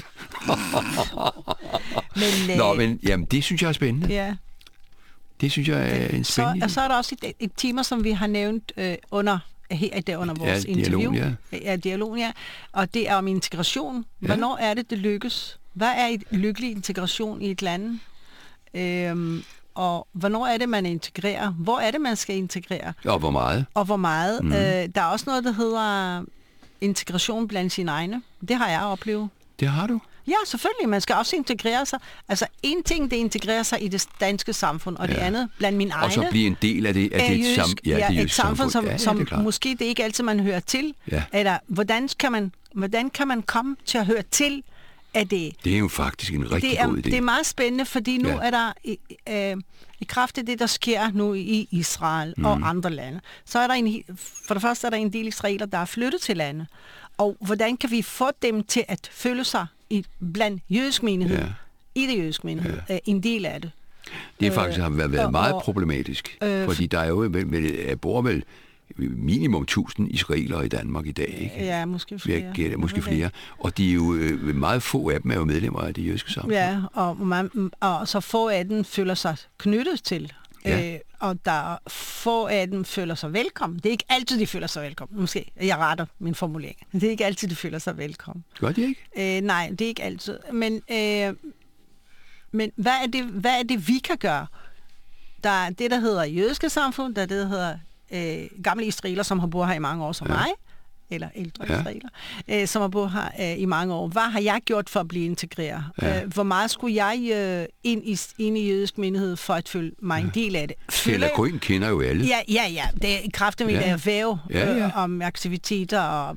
Men, Nå, øh, men jamen, det synes jeg er spændende. ja. Det synes jeg er en Så, spændende og så er der også et, et tema, som vi har nævnt øh, under her i dag under vores Ja, dialogen, interview. ja. Ja, dialogen, ja. Og det er om integration. Hvornår er det, det lykkes? Hvad er et lykkelig integration i et land? Øhm, og hvornår er det, man integrerer? Hvor er det, man skal integrere? Og hvor meget? Og hvor meget? Mhm. Mm. Øh, der er også noget, der hedder integration blandt sine egne. Det har jeg oplevet. Det har du. Ja, selvfølgelig. Man skal også integrere sig. Altså, en ting, det integrerer sig i det danske samfund, og ja. det Ja. andet blandt mine egne. Og så blive en del af det, af er det, jødisk, sam, ja, ja, det et jødiske samfund, som, Ja, ja, som det er klart. måske det er ikke altid, man hører til. Ja. Eller hvordan kan, man, hvordan kan man komme til at høre til af det? Det er jo faktisk en rigtig Det er, god idé. det er meget spændende, fordi nu Ja. ja. er der, i, øh, i kraft af det, der sker nu i Israel mm. og andre lande, så er der en, for det første er der en del israeler, der er flyttet til landet. Og hvordan kan vi få dem til at føle sig i, blandt jødisk menighed, Ja. i det jødiske menighed, ja. en del af det? Det er faktisk har været, været og- meget og- problematisk, øh, fordi der er jo vel, vel, bor vel minimum tusind israelere i Danmark i dag, ikke? Ja, måske Vil flere. jeg gætte, måske Jeg ved det flere. Og de er jo, øh, meget få af dem er jo medlemmer af det jødiske samfund. Ja, og, man, og så få af dem føler sig knyttet til. Ja. Øh, og der er få af dem føler sig velkommen. Det er ikke altid, de føler sig velkommen. Måske, jeg retter min formulering. Det er ikke altid, de føler sig velkommen. Gør de ikke? Øh, nej, det er ikke altid. Men, øh, men hvad, er det, hvad er det, vi kan gøre? Der er det, der hedder jødiske samfund, der er det, der hedder øh, gamle israeler, som har boet her i mange år som Ja. mig, eller ældre Ja. ja. israeler, øh, som har boet her øh, i mange år. Hvad har jeg gjort for at blive integreret? Ja. Øh, hvor meget skulle jeg øh, ind, i, ind i jødisk menighed for at føle mig en del af det? Føler Eller jeg- Grøn kender jo alle. Ja, ja, ja. Det er i kraft af mit Ja. erhverv Ja, ja. øh, om aktiviteter og øh,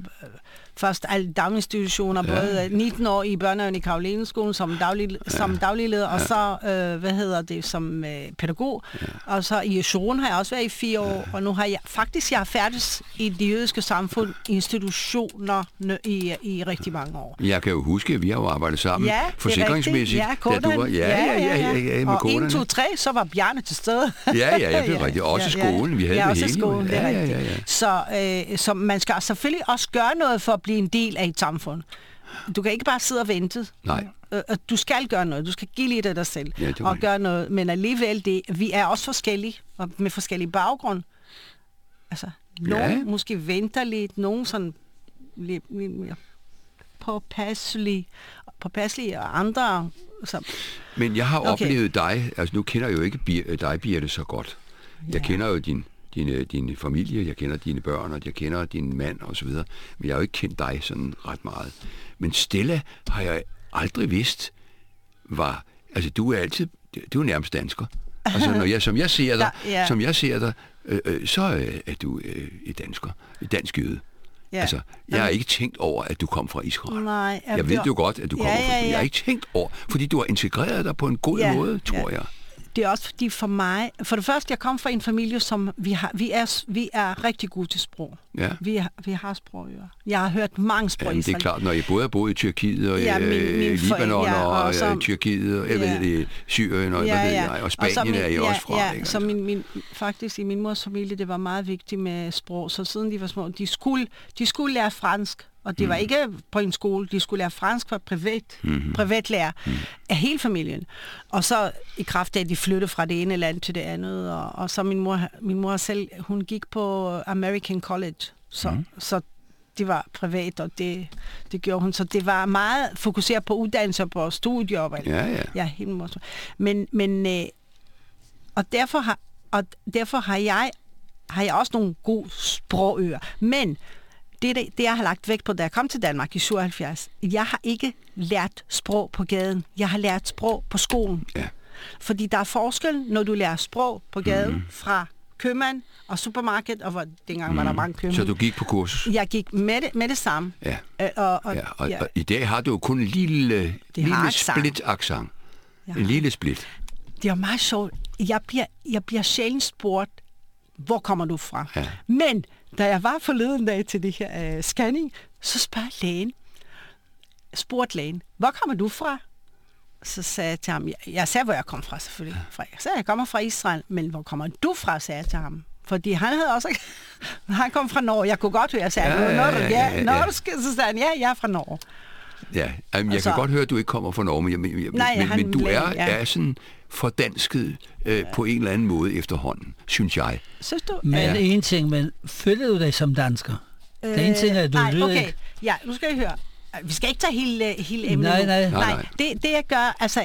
først alle daginstitutioner, ja. både nitten år i børnehaven i Karolineskolen som, daglig, ja. som dagligleder, ja. og så, øh, hvad hedder det, som øh, pædagog. Ja. Og så i Jeshurun har jeg også været i fire år, ja. og nu har jeg faktisk, jeg har færdes i det jødiske samfund, institutioner i, i rigtig mange år. Jeg kan jo huske, at vi har jo arbejdet sammen ja, forsikringsmæssigt. Ja, Kodan. Da du var, ja, ja, ja, ja, ja, ja, med og en, to, tre, så var Bjarne til stede. ja, ja, ja, det er rigtigt. Også ja, ja. skolen, vi havde ja, det også hele. Skolen, det er ja, rigtigt. ja, ja, ja. Så, øh, så man skal selvfølgelig også gøre noget for at blive en del af et samfund. Du kan ikke bare sidde og vente. Nej. Øh, du skal gøre noget. Du skal give lidt af dig selv ja, og gøre noget. Men alligevel, det, vi er også forskellige, og med forskellige baggrund. Altså, nogen ja. måske venter lidt, nogen sådan lidt, lidt mere påpasselige, påpasselige og andre. Så. Men jeg har okay. oplevet dig, altså nu kender jeg jo ikke dig, Birthe, så godt. Jeg ja. kender jo din, din, din familie, jeg kender dine børn, og jeg kender din mand og så videre. Men jeg har jo ikke kendt dig sådan ret meget. Men Stella har jeg aldrig vidst var, altså du er altid, du er nærmest dansker. Altså når jeg, som jeg ser dig, ja, ja. som jeg ser dig, øh, øh, så øh, er du øh, et dansker, et dansk jøde. Ja. Altså, jeg har ikke tænkt over, at du kom fra Israel. Nej, jeg, jeg ved jo godt, at du kommer ja, ja, ja. fra. Jeg har ikke tænkt over, fordi du har integreret dig på en god ja, måde, tror ja. jeg. Det er også fordi for mig, for det første, jeg kom fra en familie, som vi har, vi er, vi er rigtig gode til sprog. Ja. Vi, har, vi har sprogører. Jeg har hørt mange sprog i Israel. Det er klart, når I både har boet i Tyrkiet og ja, min, min Libanon ja, og, og så, Tyrkiet og ja. jeg ved, Syrien og, ja, ja. og Spanien og min, er I ja, også fra. Ja, ikke? så min, min, faktisk i min mors familie, det var meget vigtigt med sprog. Så siden de var små, de skulle, de skulle lære fransk. Og det var ikke på en skole, de skulle lære fransk for privat, mm-hmm. privatlærer mm. af hele familien. Og så i kraft af, at de flyttede fra det ene land til det andet. Og, og så min mor, min mor selv, hun gik på American College. Så, mm. så det var privat, og det, det gjorde hun. Så det var meget fokuseret på uddannelse og på studier. Og, ja, ja. Ja, helt mor. Men, men øh, og derfor har, og derfor har jeg, har jeg også nogle gode sprogører. Men Det, det, det, jeg har lagt vægt på, da jeg kom til Danmark i syvoghalvfjerds, jeg har ikke lært sprog på gaden. Jeg har lært sprog på skolen. Ja. Fordi der er forskel, når du lærer sprog på gaden mm. fra købmand og supermarked, og hvor, dengang mm. var der mange købmænd. Så du gik på kursus? Jeg gik med det, med det samme. Ja. Øh, og, og, ja, og, ja. og i dag har du jo kun en lille, lille split-accent. Ja. En lille split. Det er meget sjovt. Jeg bliver, jeg bliver sjældent spurgt, hvor kommer du fra? Ja. Men da jeg var forleden dag til det her uh, scanning, så spørger lægen, spurgte lægen, hvor kommer du fra? Så sagde jeg til ham, jeg, jeg sagde, hvor jeg kom fra selvfølgelig. Ja. Jeg sagde, jeg kommer fra Israel, men hvor kommer du fra, sagde jeg til ham. Fordi han havde også, han kom fra Norge, jeg kunne godt høre, jeg sagde, ja, ja, ja, ja, ja. Norsk, så sagde han, ja, jeg er fra Norge. Ja, jamen, jeg så, kan godt høre, at du ikke kommer fra Norge, men, jeg, nej, men, han, men du er, ja. er sådan fordansket øh, ja. på en eller anden måde efterhånden, synes jeg. Synes du? Men ja. en ting, men føler du dig som dansker? Øh, det en ting er, at du nej, lyder okay. ikke. Ja, nu skal I høre. Vi skal ikke tage hele, hele emnet nej, nu. nej, nej. nej. Det, det jeg gør, altså,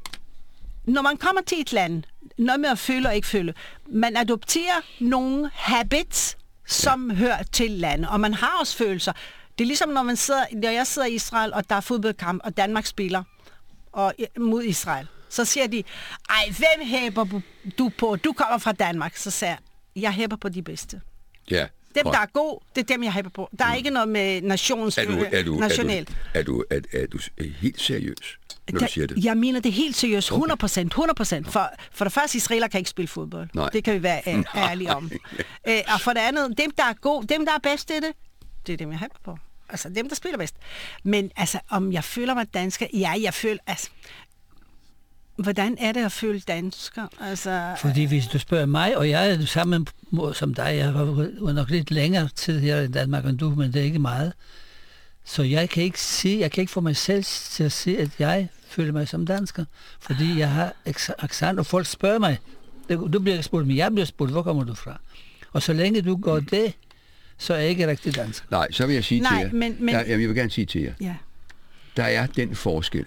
når man kommer til et land, noget med at føle og ikke føle, man adopterer nogle habits, som ja. hører til landet, og man har også følelser. Det er ligesom, når, man sidder, når jeg sidder i Israel, og der er fodboldkamp, og Danmark spiller og, mod Israel. Så siger de, ej, hvem hæber du på? Du kommer fra Danmark. Så siger jeg, jeg hæber på de bedste. Ja. Dem, der er gode, det er dem, jeg hæber på. Der er mm. ikke noget med nations... Er du, er du, national. Er du, er, du, er, er du helt seriøs, når der, du siger det? Jeg mener det helt seriøst. hundrede procent. hundrede procent. For, for det første, israeler kan ikke spille fodbold. Nej. Det kan vi være uh, ærlige om. uh, og for det andet, dem, der er gode, dem, der er bedst til det, det er dem, jeg hæber på. Altså, dem, der spiller bedst. Men altså, om jeg føler mig dansker? Ja, jeg føler... Altså, hvordan er det at føle dansker? Altså, fordi hvis du spørger mig, og jeg er det samme som dig, jeg har nok lidt længere tid her i Danmark end du, men det er ikke meget. Så jeg kan ikke sige, jeg kan ikke få mig selv til at sige, at jeg føler mig som dansker, fordi jeg har accent, og folk spørger mig. Du bliver ikke spurgt, men jeg bliver spurgt, hvor kommer du fra? Og så længe du går det, så er jeg ikke rigtig dansk. Nej, så vil jeg sige Nej, til jer. Men, men... Der, jeg vil gerne sige til jer. Ja. Der er den forskel,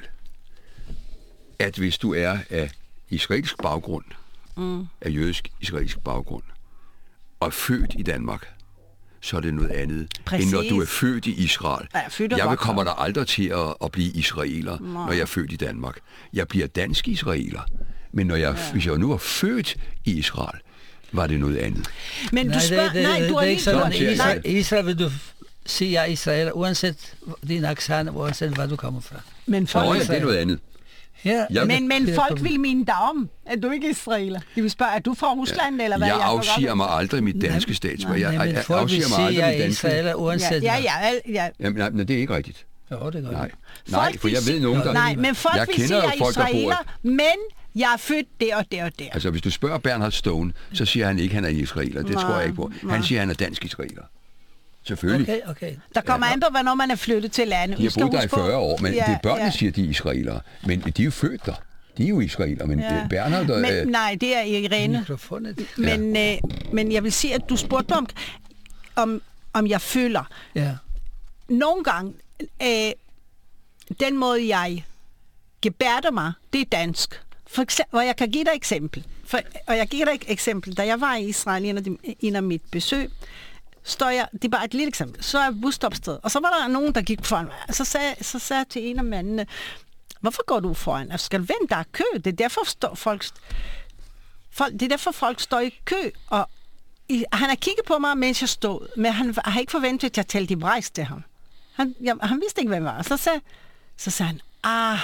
at hvis du er af israelsk baggrund, mm. af jødisk-israelsk baggrund, og er født i Danmark, så er det noget andet, præcis. End når du er født i Israel. Ja, jeg jeg vil kommer der aldrig til at, at blive israeler, Nej. når jeg er født i Danmark. Jeg bliver dansk israeler, men når jeg, ja. hvis jeg nu er født i Israel, var det noget andet. Men nej, du spørger... Det, det, nej, det, du det, har det er ikke sådan. Israel, Israel vil du siger Israel, uanset din accent, uanset hvor du kommer fra. Men folk, Nå ja, det er noget andet. Her, Ja, men, men det er folk problem. vil mene dig om, at du ikke er israeler. De vil spørge, er du fra Rusland, eller hvad? Jeg kan godt- afsiger mig aldrig mit danske statsborger. Jeg, Nej, jeg, men jeg folk vil afsiger mig sige, aldrig at mit danske. Israel er uanset Ja, hvad. ja, ja, ja. Jamen, nej, men det er ikke rigtigt. Jo, det gør Nej, det. nej, Folk for jeg vil ved nogen, der... Nej, men folk jeg vil kender sige, jo at jeg er folk, der bor... israeler, men jeg er født der og der og der. Altså, hvis du spørger Bernhard Stone, så siger han ikke, at han er israeler. Det Nej, tror jeg ikke på. Han nej. siger, at han er dansk israeler. Selvfølgelig. Okay, okay. Der kommer an på, hvornår man er flyttet til landet. De Vi har skal boet der i huske på- fyrre år, men Ja, det er børnene, ja. siger, de er israelere. Men de er jo født der. De er jo israeler, men Ja. ja. Bernhard... Og, Men, nej, det er Irene. Mikrofonen. Men, øh, men jeg vil sige, at du spurgte mig om, om, om jeg føler. Ja. Nogle gange, øh, den måde, jeg gebærder mig, det er dansk. For eksempel, og jeg kan give dig et eksempel. For, og jeg giver dig et eksempel. Da jeg var i Israel, en af, de, en af mit besøg, står jeg, det er bare et lille eksempel, så er jeg busstopsted, og så var der nogen, der gik foran mig. Så sagde, så sagde jeg til en af mændene, hvorfor går du foran? Altså, skal du vente, der er kø? Det er derfor står folk, folk, det er derfor folk står i kø, og i, han har kigget på mig, mens jeg stod, men han har ikke forventet, at jeg talte hebraisk til ham. Han, jeg, han vidste ikke, hvad jeg var. Så sagde, så sagde han, ah,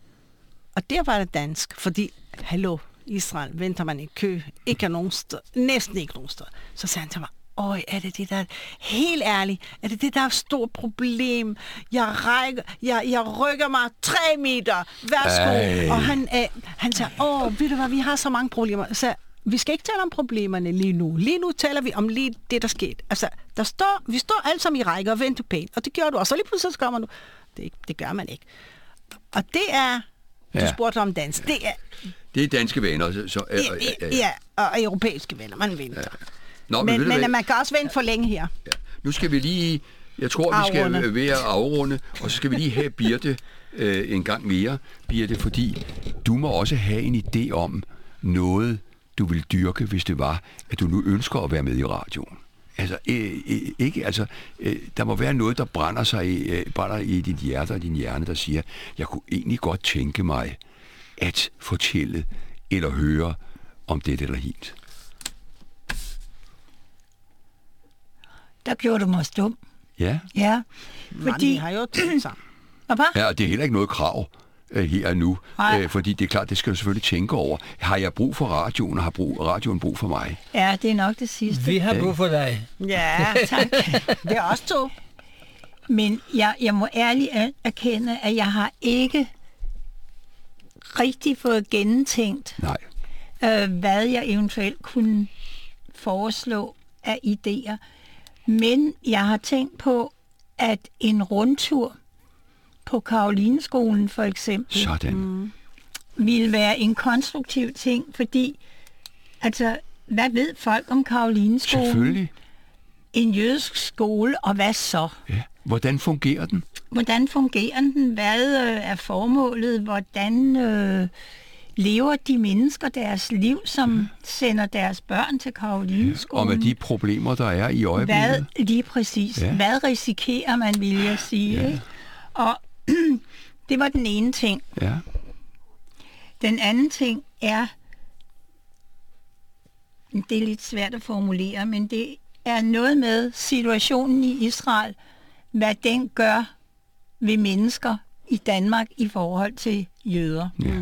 og der var det dansk, fordi, hallo, Israel, venter man i kø, ikke nogen sted, næsten ikke nogen sted. Så sagde han til mig, øj, er det det der, helt ærligt, er det det der er et stort problem? Jeg, rækker, jeg, jeg rykker mig tre meter, værsgo. Ej. Og han, øh, han sagde, åh, ved du hvad, vi har så mange problemer. Så sagde, vi skal ikke tale om problemerne lige nu. Lige nu taler vi om lige det, der skete. Altså, der står, vi står alle sammen i rækker og venter pænt, og det gør du. Og så lige pludselig så kommer du. Det, det gør man ikke. Og det er, du Ja. spurgte om dans, det er, Det er danske venner. Så, så, øh, ja, øh, øh, ja, og europæiske venner, man venter. Nå, Men, ved du men hvad? man kan også vente for længe her. Ja. Nu skal vi lige... Jeg tror, vi skal Afrunde. øh, ved at afrunde, og så skal vi lige have Birte øh, en gang mere, Birte, fordi du må også have en idé om noget, du vil dyrke, hvis det var, at du nu ønsker at være med i radioen. Altså, øh, øh, ikke, altså øh, der må være noget, der brænder sig i, øh, brænder i dit hjerte og din hjerne, der siger, jeg kunne egentlig godt tænke mig at fortælle eller høre om det eller hint. Der gjorde du mig stum. Ja, Ja, Fordi... fordi... Man har jo tænkt sig. Og hvad? ja, og det er heller ikke noget krav øh, her og nu, Nej. øh, fordi det er klart, det skal du selvfølgelig tænke over. Har jeg brug for radioen, og har brug, radioen brug for mig? Ja, det er nok det sidste. Vi har brug for dig. Ja, Tak. det er også to. Men jeg, jeg må ærligt er- erkende, at jeg har ikke rigtig fået gennemtænkt, Nej. øh, hvad jeg eventuelt kunne foreslå af idéer. Men jeg har tænkt på, at en rundtur på Karolineskolen for eksempel, Sådan. Mm. ville være en konstruktiv ting, fordi, altså, hvad ved folk om Karolineskolen? Selvfølgelig. En jødisk skole, og hvad så? Ja. Hvordan fungerer den? Hvordan fungerer den? Hvad øh, er formålet? Hvordan øh, lever de mennesker deres liv, som sender deres børn til Og Karolineskolen? med de problemer, der er i øjeblikket? Hvad, lige præcis. Ja. Ja. Hvad risikerer man, vil jeg sige? Ja. Og det var den ene ting. Ja. Den anden ting er, det er lidt svært at formulere, men det er noget med situationen i Israel, hvad den gør ved mennesker i Danmark i forhold til jøder. Ja.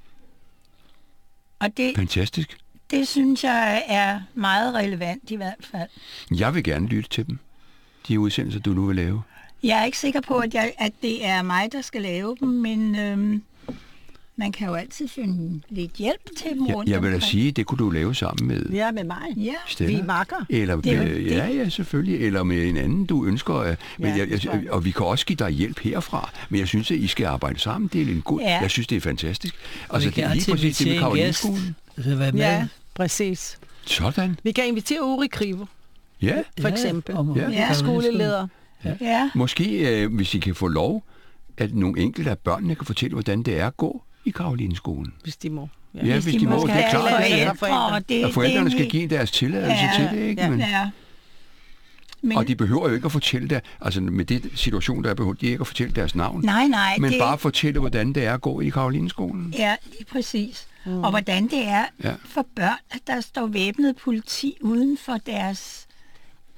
Og det, Fantastisk. det synes jeg er meget relevant i hvert fald. Jeg vil gerne lytte til dem. De udsendelser, du nu vil lave. Jeg er ikke sikker på, at, jeg, at det er mig, der skal lave dem, men øhm, man kan jo altid finde lidt hjælp til dem Jeg, rundt jeg vil da omkring. sige, det kunne du lave sammen med Ja, med mig. Ja, Stella. Vi er makker. Eller Det er jo med, det. ja, ja, selvfølgelig. Eller med en anden, du ønsker. øh, Men Ja, jeg, det tror jeg, jeg. og vi kan også give dig hjælp herfra. Men jeg synes, at I skal arbejde sammen. Det er en god. Ja. Jeg synes, det er fantastisk. Og Altså, vi det kan er lige altid præcis det med invitere en gæst Karolineskolen. til at være med. Ja, præcis. Sådan. Vi kan invitere Uri Krivo, Ja. for eksempel. om- Ja. Ja. Skoleleder. ja. Måske, øh, hvis I kan få lov, at nogle enkelte af børnene kan fortælle, hvordan det er at gå i Karolineskolen. Hvis de må. Ja, hvis de må, skal det er have klart. Eller forældre, forældre. og det, Og forældrene det er skal en give deres tilladelse Ja, til det, ikke? ja. Men, Ja. Men, og de behøver jo ikke at fortælle det, altså med det situation, der er behøver de ikke at fortælle deres navn. nej, nej. Men det, bare fortælle, hvordan det er at gå i Karolineskolen. Ja, lige præcis. Mm. Og hvordan det er Ja. ja. for børn, at der står væbnet politi uden for deres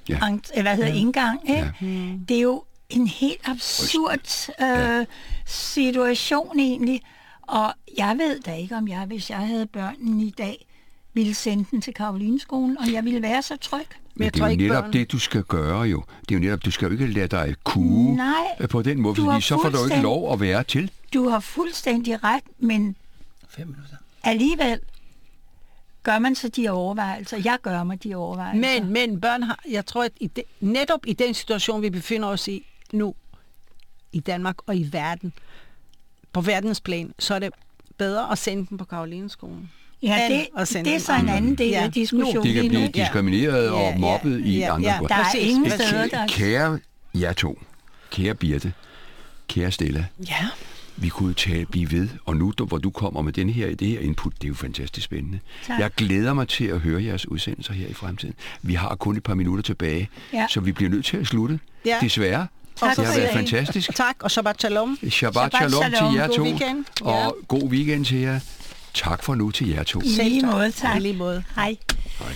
Ja. ent- hvad hedder Ja. indgang. Ikke? Ja. Mm. Det er jo en helt absurd øh, situation egentlig. Og jeg ved da ikke, om jeg, hvis jeg havde børn i dag, ville sende den til Karolineskolen, og jeg ville være så tryg. Men jeg det tror er jo ikke, netop børn- det, du skal gøre jo. Det er jo netop, du skal jo ikke lade dig kue Nej, på den måde, du har fordi så får du ikke fuldstændig- lov at være til. Du har fuldstændig ret, men Fem minutter. alligevel gør man så de overvejelser. Jeg gør mig de overvejelser. Men, men børn har, jeg tror, at i de, netop i den situation, vi befinder os i nu, i Danmark og i verden, på verdensplan, så er det bedre at sende dem på Karolineskolen. ja, end det, at sende det er dem så en andre. anden del Ja. af diskussionen. De kan lige blive nu. diskrimineret Ja, og ja, mobbet i ja, andre ja. grupper. Der er Præcis, ingen præcis. steder, der... Kære jer to, kære Birte, kære Stella, Ja. vi kunne tale, blive ved, og nu hvor du kommer med den her, det her input, det er jo fantastisk spændende. Tak. Jeg glæder mig til at høre jeres udsendelser her i fremtiden. Vi har kun et par minutter tilbage, Ja. så vi bliver nødt til at slutte. Ja. Desværre. Tak Det har for været det. fantastisk. Tak, og Shabbat Shalom. Shabbat Shabbat shalom shalom. til jer God to, weekend. og god weekend til jer. Tak for nu til jer to. I lige måde, tak. I lige måde. Hej. Hej.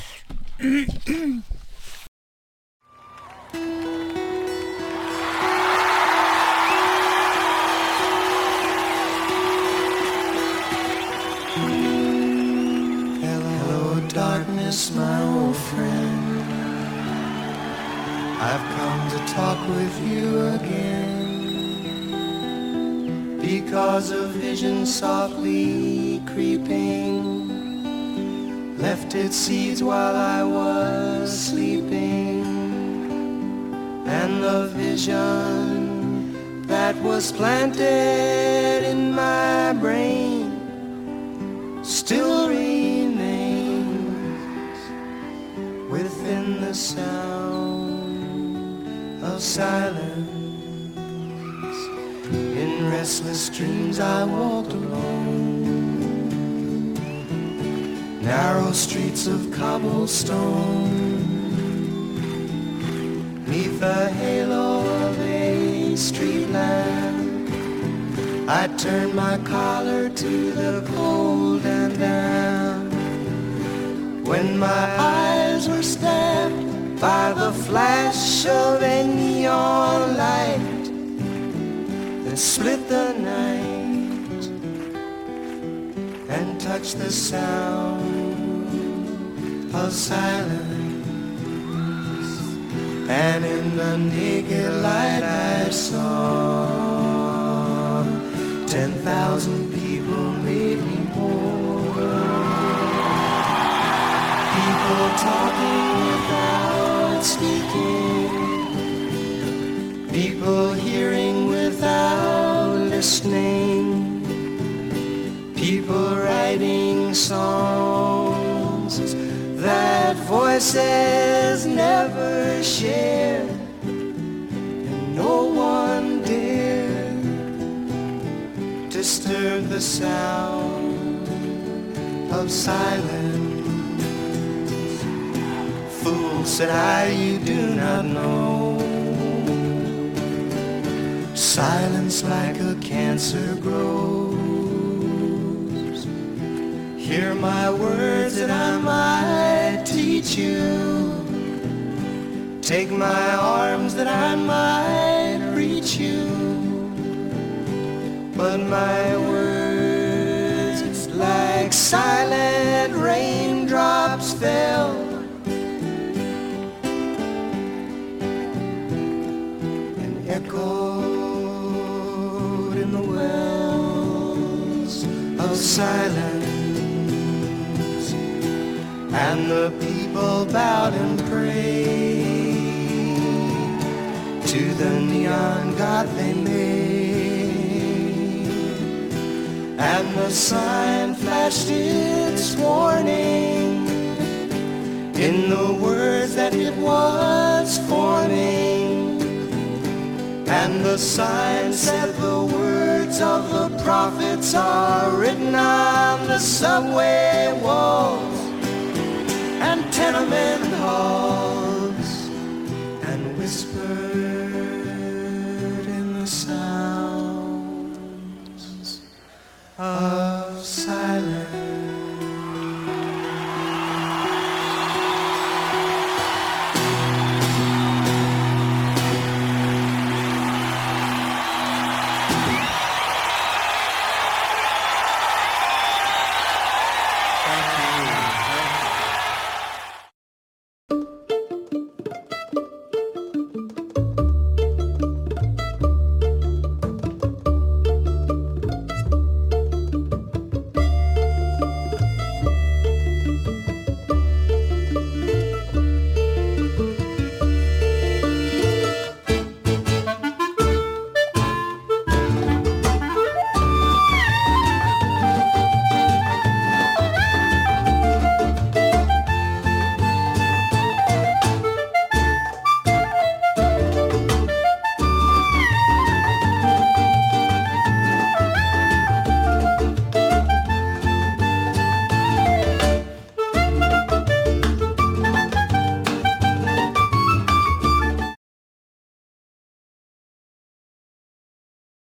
Hello, darkness, my old friend. I've come to talk with you again because a vision softly creeping left its seeds while I was sleeping, and the vision that was planted in my brain still remains within the sound of silence. In restless dreams I walked alone, narrow streets of cobblestone, neath the halo of a street lamp. I turned my collar to the cold and damp, when my eyes were stabbed by the flash of a neon light that split the night and touched the sound of silence. And in the naked light I saw ten thousand people made me whole. People talking without speaking, people hearing without listening, people writing songs that voices never shared, and no one dared disturb the sound of silence. Fool, said I, you do not know. Silence like a cancer grows. Hear my words that I might teach you. Take my arms that I might reach you. But my words like silent raindrops fell and echoed in the wells of silence, and the people bowed and prayed to the neon god they made, and the sign flashed its warning in the words that it was forming, and the sign said the words of the prophets are written on the subway walls and tenement halls and whispered